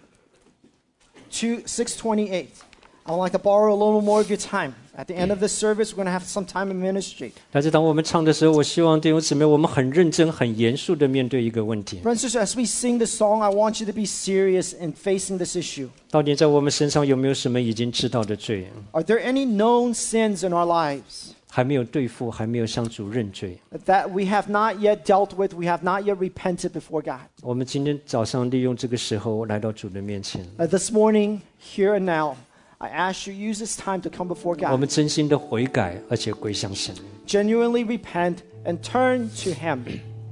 Two, six twenty-eight. I would like to borrow a little more of your time. At the end of this service, we're going to have some time in ministry. 但是当我们唱的时候，我希望弟兄姊妹，我们很认真、很严肃的面对一个问题： Brothers and sisters, as we sing this song, I want you to be serious in facing this issue. 到底在我们身上有没有什么已经知道的罪， Are there any known sins in our lives 还没有对付，还没有向主认罪？ that we have not yet dealt with, we have not yet repented before God? 我们今天早上利用这个时候来到主的面前， Uh, this morning, here and now, I ask you use this time to come before 我 God. 们真心的悔改，而且归向神。 Genuinely repent and turn to Him.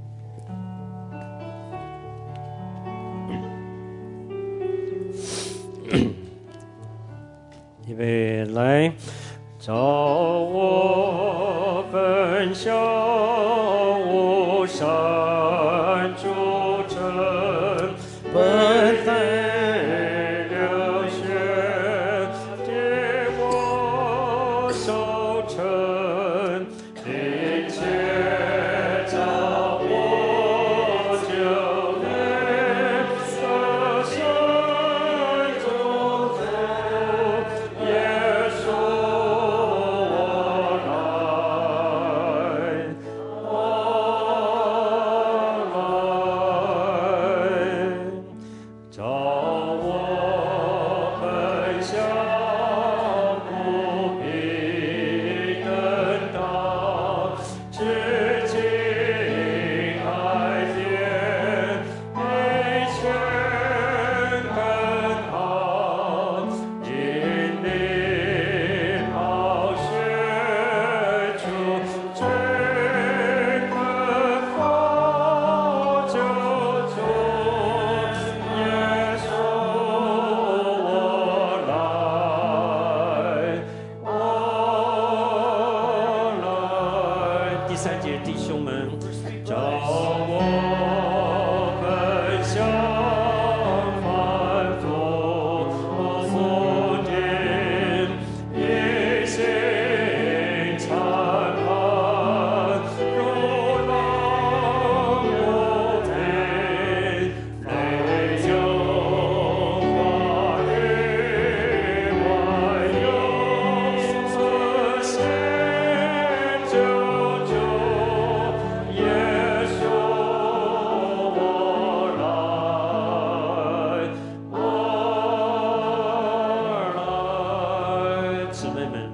预备来，照我本相，无善诸尘，本非流血，替我受成，并且照我救恩得生中主耶稣我来。 第三节，弟兄们，找我很想反复复定，一心参盼，如浪如飞，泪就化雨，万有此心救主耶稣我来，我来，姊妹们。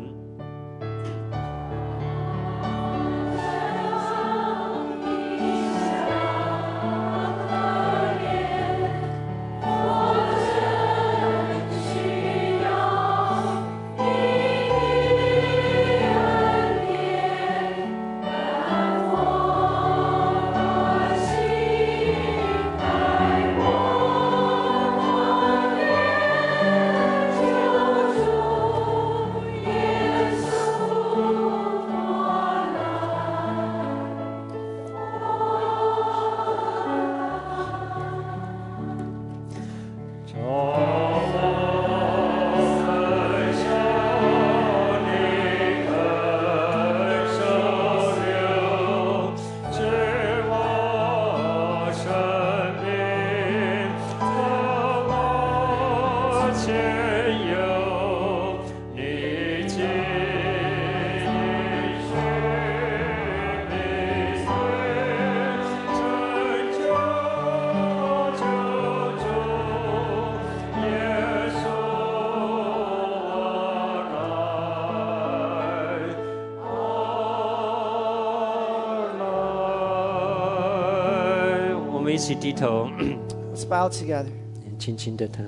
我们一起低头， Let's bow together. 轻轻的谈。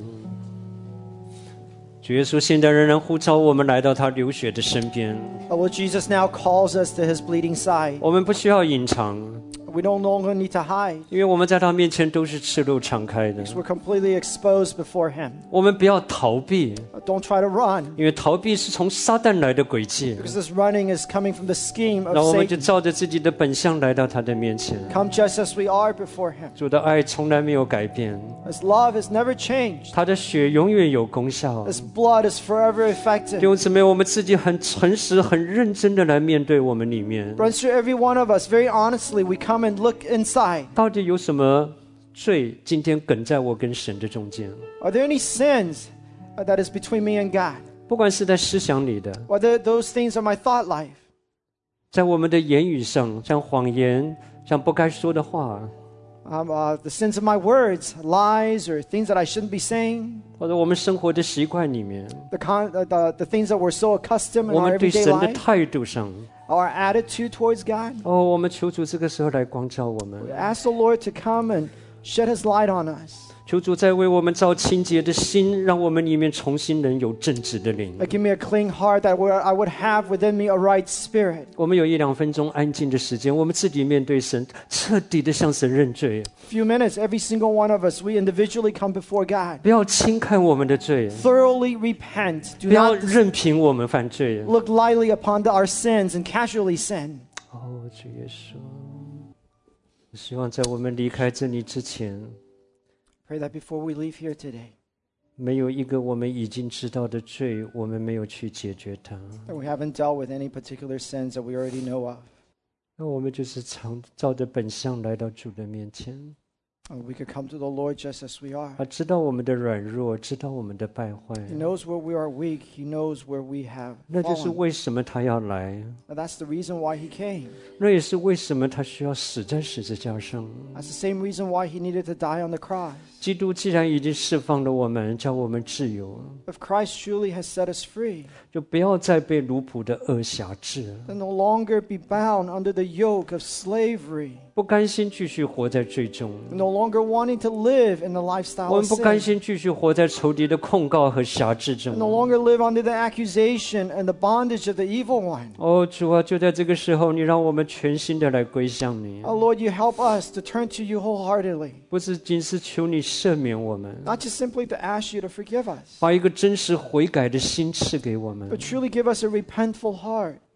主耶稣现在仍然呼召我们来到他流血的身边。 Oh, Lord Jesus now calls us to his bleeding side. 我们不需要隐藏， We no longer need to hide. 因为我们在他面前都是赤露敞开的。 We're completely exposed before him. 我们不要逃避， Don't try to run, 因为逃避是从撒旦来的诡计。 because this running is coming from the scheme 那 of 我们就 Satan. 照着自己的本相来到他的面前。 Come just as we are before him. 主的爱从来没有改变， His love has never changed. 他的血永远有功效。 His blood is forever 弟 effective. 兄姊妹，我们自己很诚实、很认真的来面对我们里面， Brothers, to every one of us, very honestly, we come and look inside. 到底有什么罪今天梗在我跟神的中间？ Are there any sins uh, that is between me and God? 不管是在思想里的， Whether those things are my thought life, 在我们的言语上，像谎言，像不该说的话， um, uh, the sins of my words, lies, or things that I shouldn't be saying, 或者我们生活的习惯里面， the, con- uh, the, the things that we're so accustomed in 我 our 们对 everyday 神的 life, 态度上， our attitude towards God. 哦，我们求主这个时候来光照我们， We ask the Lord to come and shed his light on us. 求主再为我们造清洁的心，让我们里面重新能有正直的灵。 Like, give me a clean heart that where I would have within me a right spirit. 我们有一两分钟安静的时间，我们自己面对神，彻底的向神认罪， Few minutes, every single one of us, we individually come before God. 不要轻看我们的罪， Thoroughly repent. Do 不要 not 任凭我们犯罪。 look lightly upon the, our sins and casually sin. 哦，主耶稣，我希望在我们离开这里之前， Pray that before we leave here today, 没有一个我们已经知道的罪，我们没有去解决它。 that we haven't dealt with any particular sins that we already know of. 那我们就是常照着本相来到主的面前。 Uh, we could come to the Lord just as we are. 他知道我们的软弱，知道我们的败坏， He knows where we are weak. He knows where we have 那就是 fallen. 为什么他要来， And that's the reason why he came. 那也是为什么他需要死在十字架上。 That's the same reason why he needed to die on the cross. 基督既然已经释放了我们，叫我们自由， If Christ truly has set us free, 就不要再被奴仆的恶辖制， then no longer be bound under the yoke of slavery. 不甘心继续活在罪中。 No longer wanting to live in the lifestyle 我 of 们不甘 sin. 心继续活在仇敌的控告和辖制 No 中。 longer live under the accusation and the bondage of the evil one. 哦，主啊，就在这个时候，你让我们全心的来归向你， Oh Lord, you help us to turn to you wholeheartedly. 不是仅是求你赦免我们， Not just simply to ask you to forgive us, 把一个真实悔改的心赐给我们 but，truly give us a repentful heart.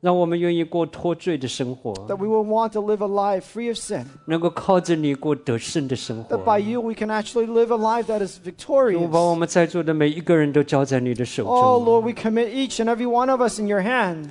让我们愿意过脱罪的生活， that we will want to live a life free of sin, 能够靠着你过得胜的生 that 活。 by you we can actually live a life that is 主 victorious. 把我们在座的每一个人都交在你的手 Oh 中。 Lord, we commit each and every one of us in your hands.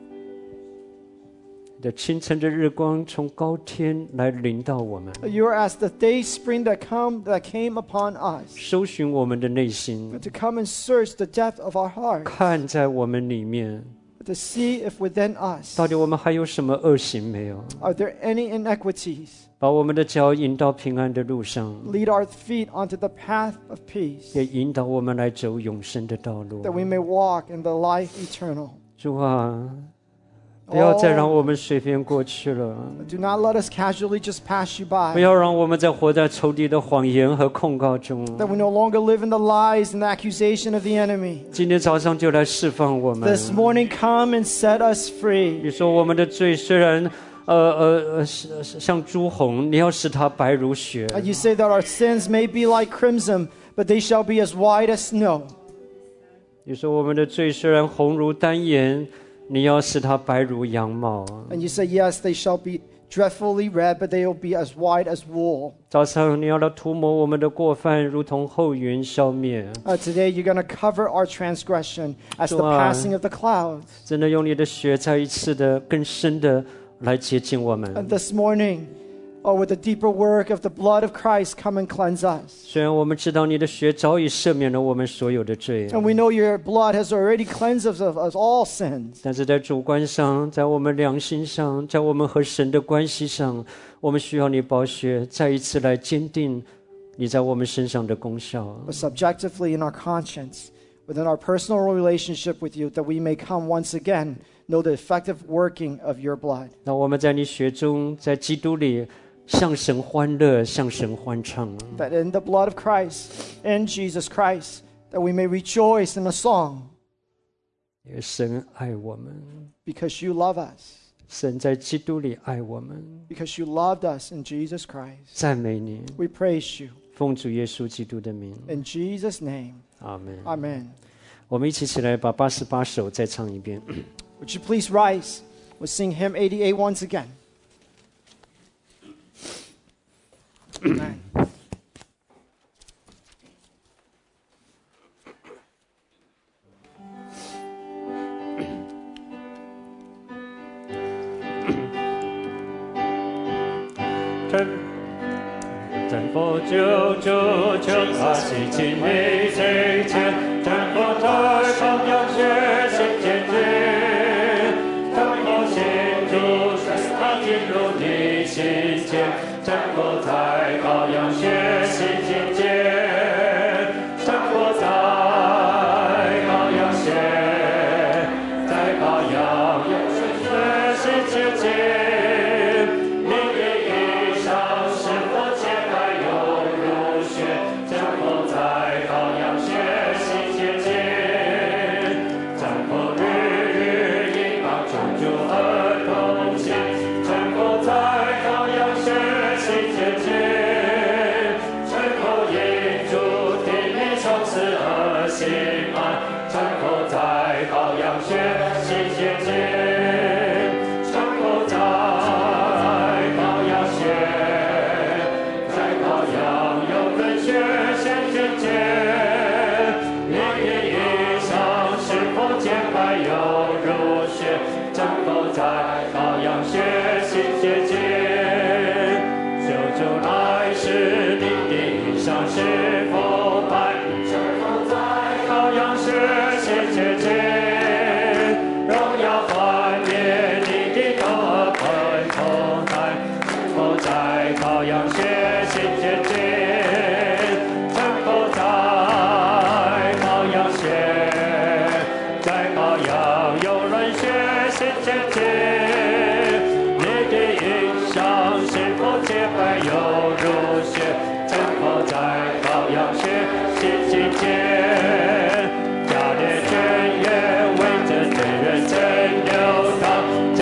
你的清晨的日光从高天来临到我们， You are as the day spring that come that came upon us, 搜寻我们的内心， to come and search the depth of our heart, 看在我们里面， to see if within us 到底我们还有什么恶行没有？ are there any inequities. 把我们的脚引到平安的路上， Lead our feet onto the path of peace, 也引导我们来走永生的道路 that。we may walk in the life eternal. 主啊，不要再让我们随便过去了， Do not let us casually just pass you 不 by, 要让我们再活在仇敌的谎言和控告中。 that we no longer live in the lies and the accusation of the enemy. 今天早上就来释放我们。 This morning, come and set us free. 你说我们的罪虽然呃呃呃是是像朱红，你要使它白如雪。 Uh, You say that our sins may be like crimson, but they shall be as white as snow. 你说我们的罪虽然红如丹颜，你要使它白如羊毛。 And you say, yes, they shall be dreadfully red, but they will be as white as wool. 早上你要来涂抹我们的过犯，如同后云消灭。 Uh, today, you're going to cover our transgression as the 主啊， passing of the clouds. 真的用你的血再一次的更深的来洁净我 And 们。 this morning, oh, with the deeper work of the blood of Christ, come and cleanse us. 虽然我们知道你的血早已赦免了我们所有的罪， And we know your blood has already cleansed us of, of all sins. 但是在主观上，在我们良心上，在我们和神的关系上，我们需要你宝血再一次来坚定你在我们身上的功效。 But subjectively in our conscience, within our personal relationship with you, that we may come once again, know the effective working of your blood. 让我们在你血中，在基督里向神欢乐，向神欢唱。 That in the blood of Christ, in Jesus Christ, that we may rejoice in a song 因为神爱我们， because you love us, 神在基督里爱我们， because you loved us in Jesus Christ. 赞美你， We praise you. 奉主耶稣基督的名， In Jesus' name, 阿门。 amen. 我们一起起来把八十八首再唱一遍。 Would you please rise? We'll sing hymn eighty-eight once again. Amen. 真真佛救主救他洗净你罪愆，真佛在羔羊血洗洁净，真佛信主使他进入你心间，真佛在羔羊血洗洁净，真佛在羔羊血，在羔羊血洗洁净。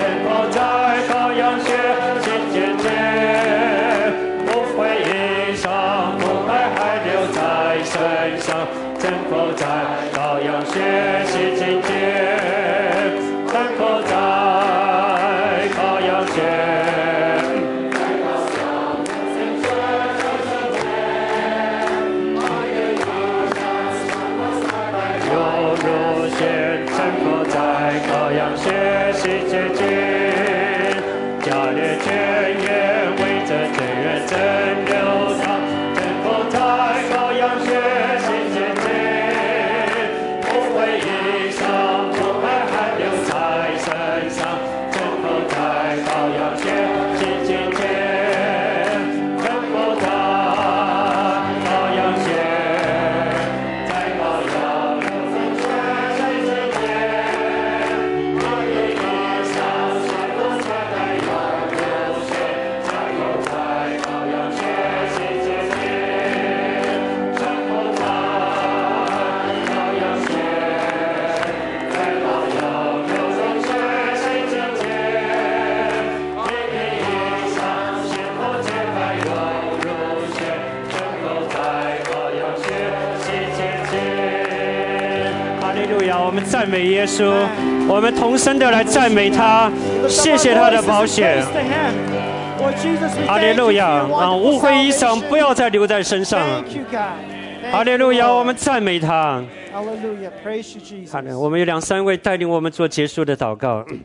上也为这罪人真流淌，真风在羔羊血洗洁净，不会影响不爱还留在身上，真风在羔羊血洗洁净，真风在羔羊血，在羔羊流血洗洁净，不会影响是不再带有流血，真风在羔羊血洗洁净，真风在羔羊血，在羔羊流血洗洁净，不会影响是不再带有流血，真风在羔羊血洗洁净。哈利路亚！我们赞美耶稣，我们同声的来赞美他，谢谢他的宝血。哈利路亚！啊，污秽衣裳不要再留在身上了。 Thank you, God. 哈利路亚！我们赞美他。 Hallelujah. Praise you, Jesus. 好的，我们有两三位带领我们做结束的祷告。 Amen.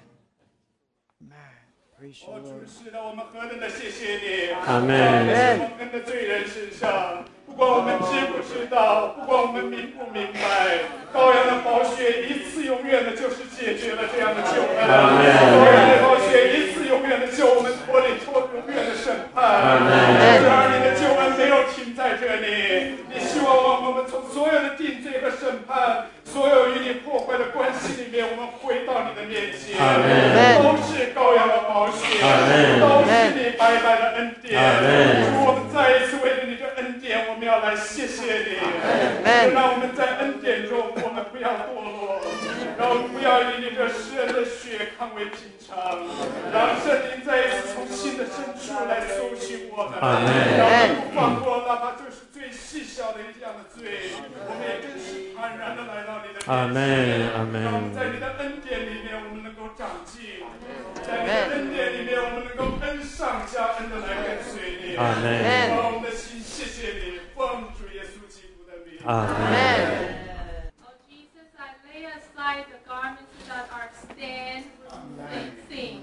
Amen. Praise you, 哦，主 Lord. 是的，我们何等的谢谢你！ 阿门。 我们的罪人身上，不管我们知不知道，不管我们明不明白，羔羊的宝血一次永远的，就是解决了这样的救恩。羔羊的宝血一次永远的救我们脱离脱永远的审判。然而你的救恩没有停在这里，你希望我们从所有的定罪和审判，所有与你破坏的关系里面，我们回到你的面前，都是羔羊的宝血，都是你白白的恩典。主，我们再一次为了你的恩典，我们要来谢谢你。让我们在恩典中，我们不要堕落，让我们不要以你这施恩的血看为平常，让圣灵再一次从心的深处来搜寻我们，让我们不放过哪怕就是最细小的一样的罪，我们也真是坦然的来到你的面前。 阿门，阿门。 让我们在你的恩典里面，我们能够长进；在你的恩典里面，我们能够恩上加恩的来跟随你。 阿门。 让我们的心谢谢你，奉主耶稣基督的名。 阿门。 Oh Jesus, I lay aside the garments that are stained with sin,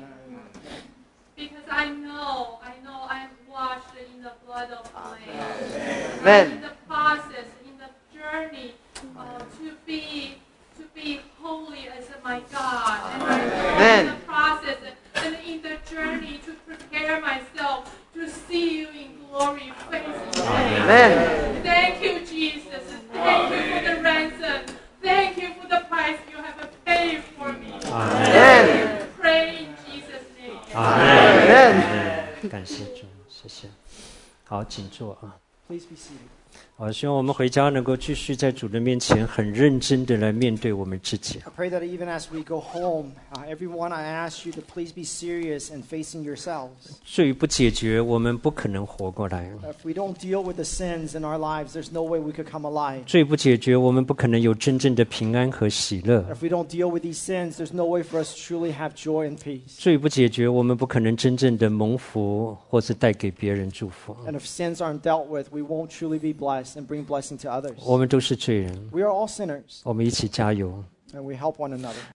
because I know, I know I'm washed in the blood of the Lamb. Amen. In the process, in the journey uh, to be to be holy as my God, and I Amen. in the process and in the journey to prepare myself to see you in glory, face to face. Amen. Thank you, Jesus. Thank you for the ransom. Thank you for the price you have paid for me. Amen. Pray in Jesus' name. 阿门。 Amen. 感谢主，谢谢。好，请坐啊。 Please be seated. 好，希望我们回家能够继续在主的面前很认真的来面对我们自己。 I pray that even as we go home, uh, everyone, I ask you to please be serious in facing yourselves. 罪不解决，我们不可能活过来； If we don't deal with the sins in our lives, there's no way we could come alive. 罪不解决，我们不可能有真正的平安和喜乐； If we don't deal with these sins, there's no way for us to truly have joy and peace. 罪不解决，我们不可能真正的蒙福，或是带给别人祝福。 And if sins aren't dealt with, we won't truly be blessed and bring blessing to others. 我们都是罪人， We are all sinners, 我们一起加油。 and we help one another.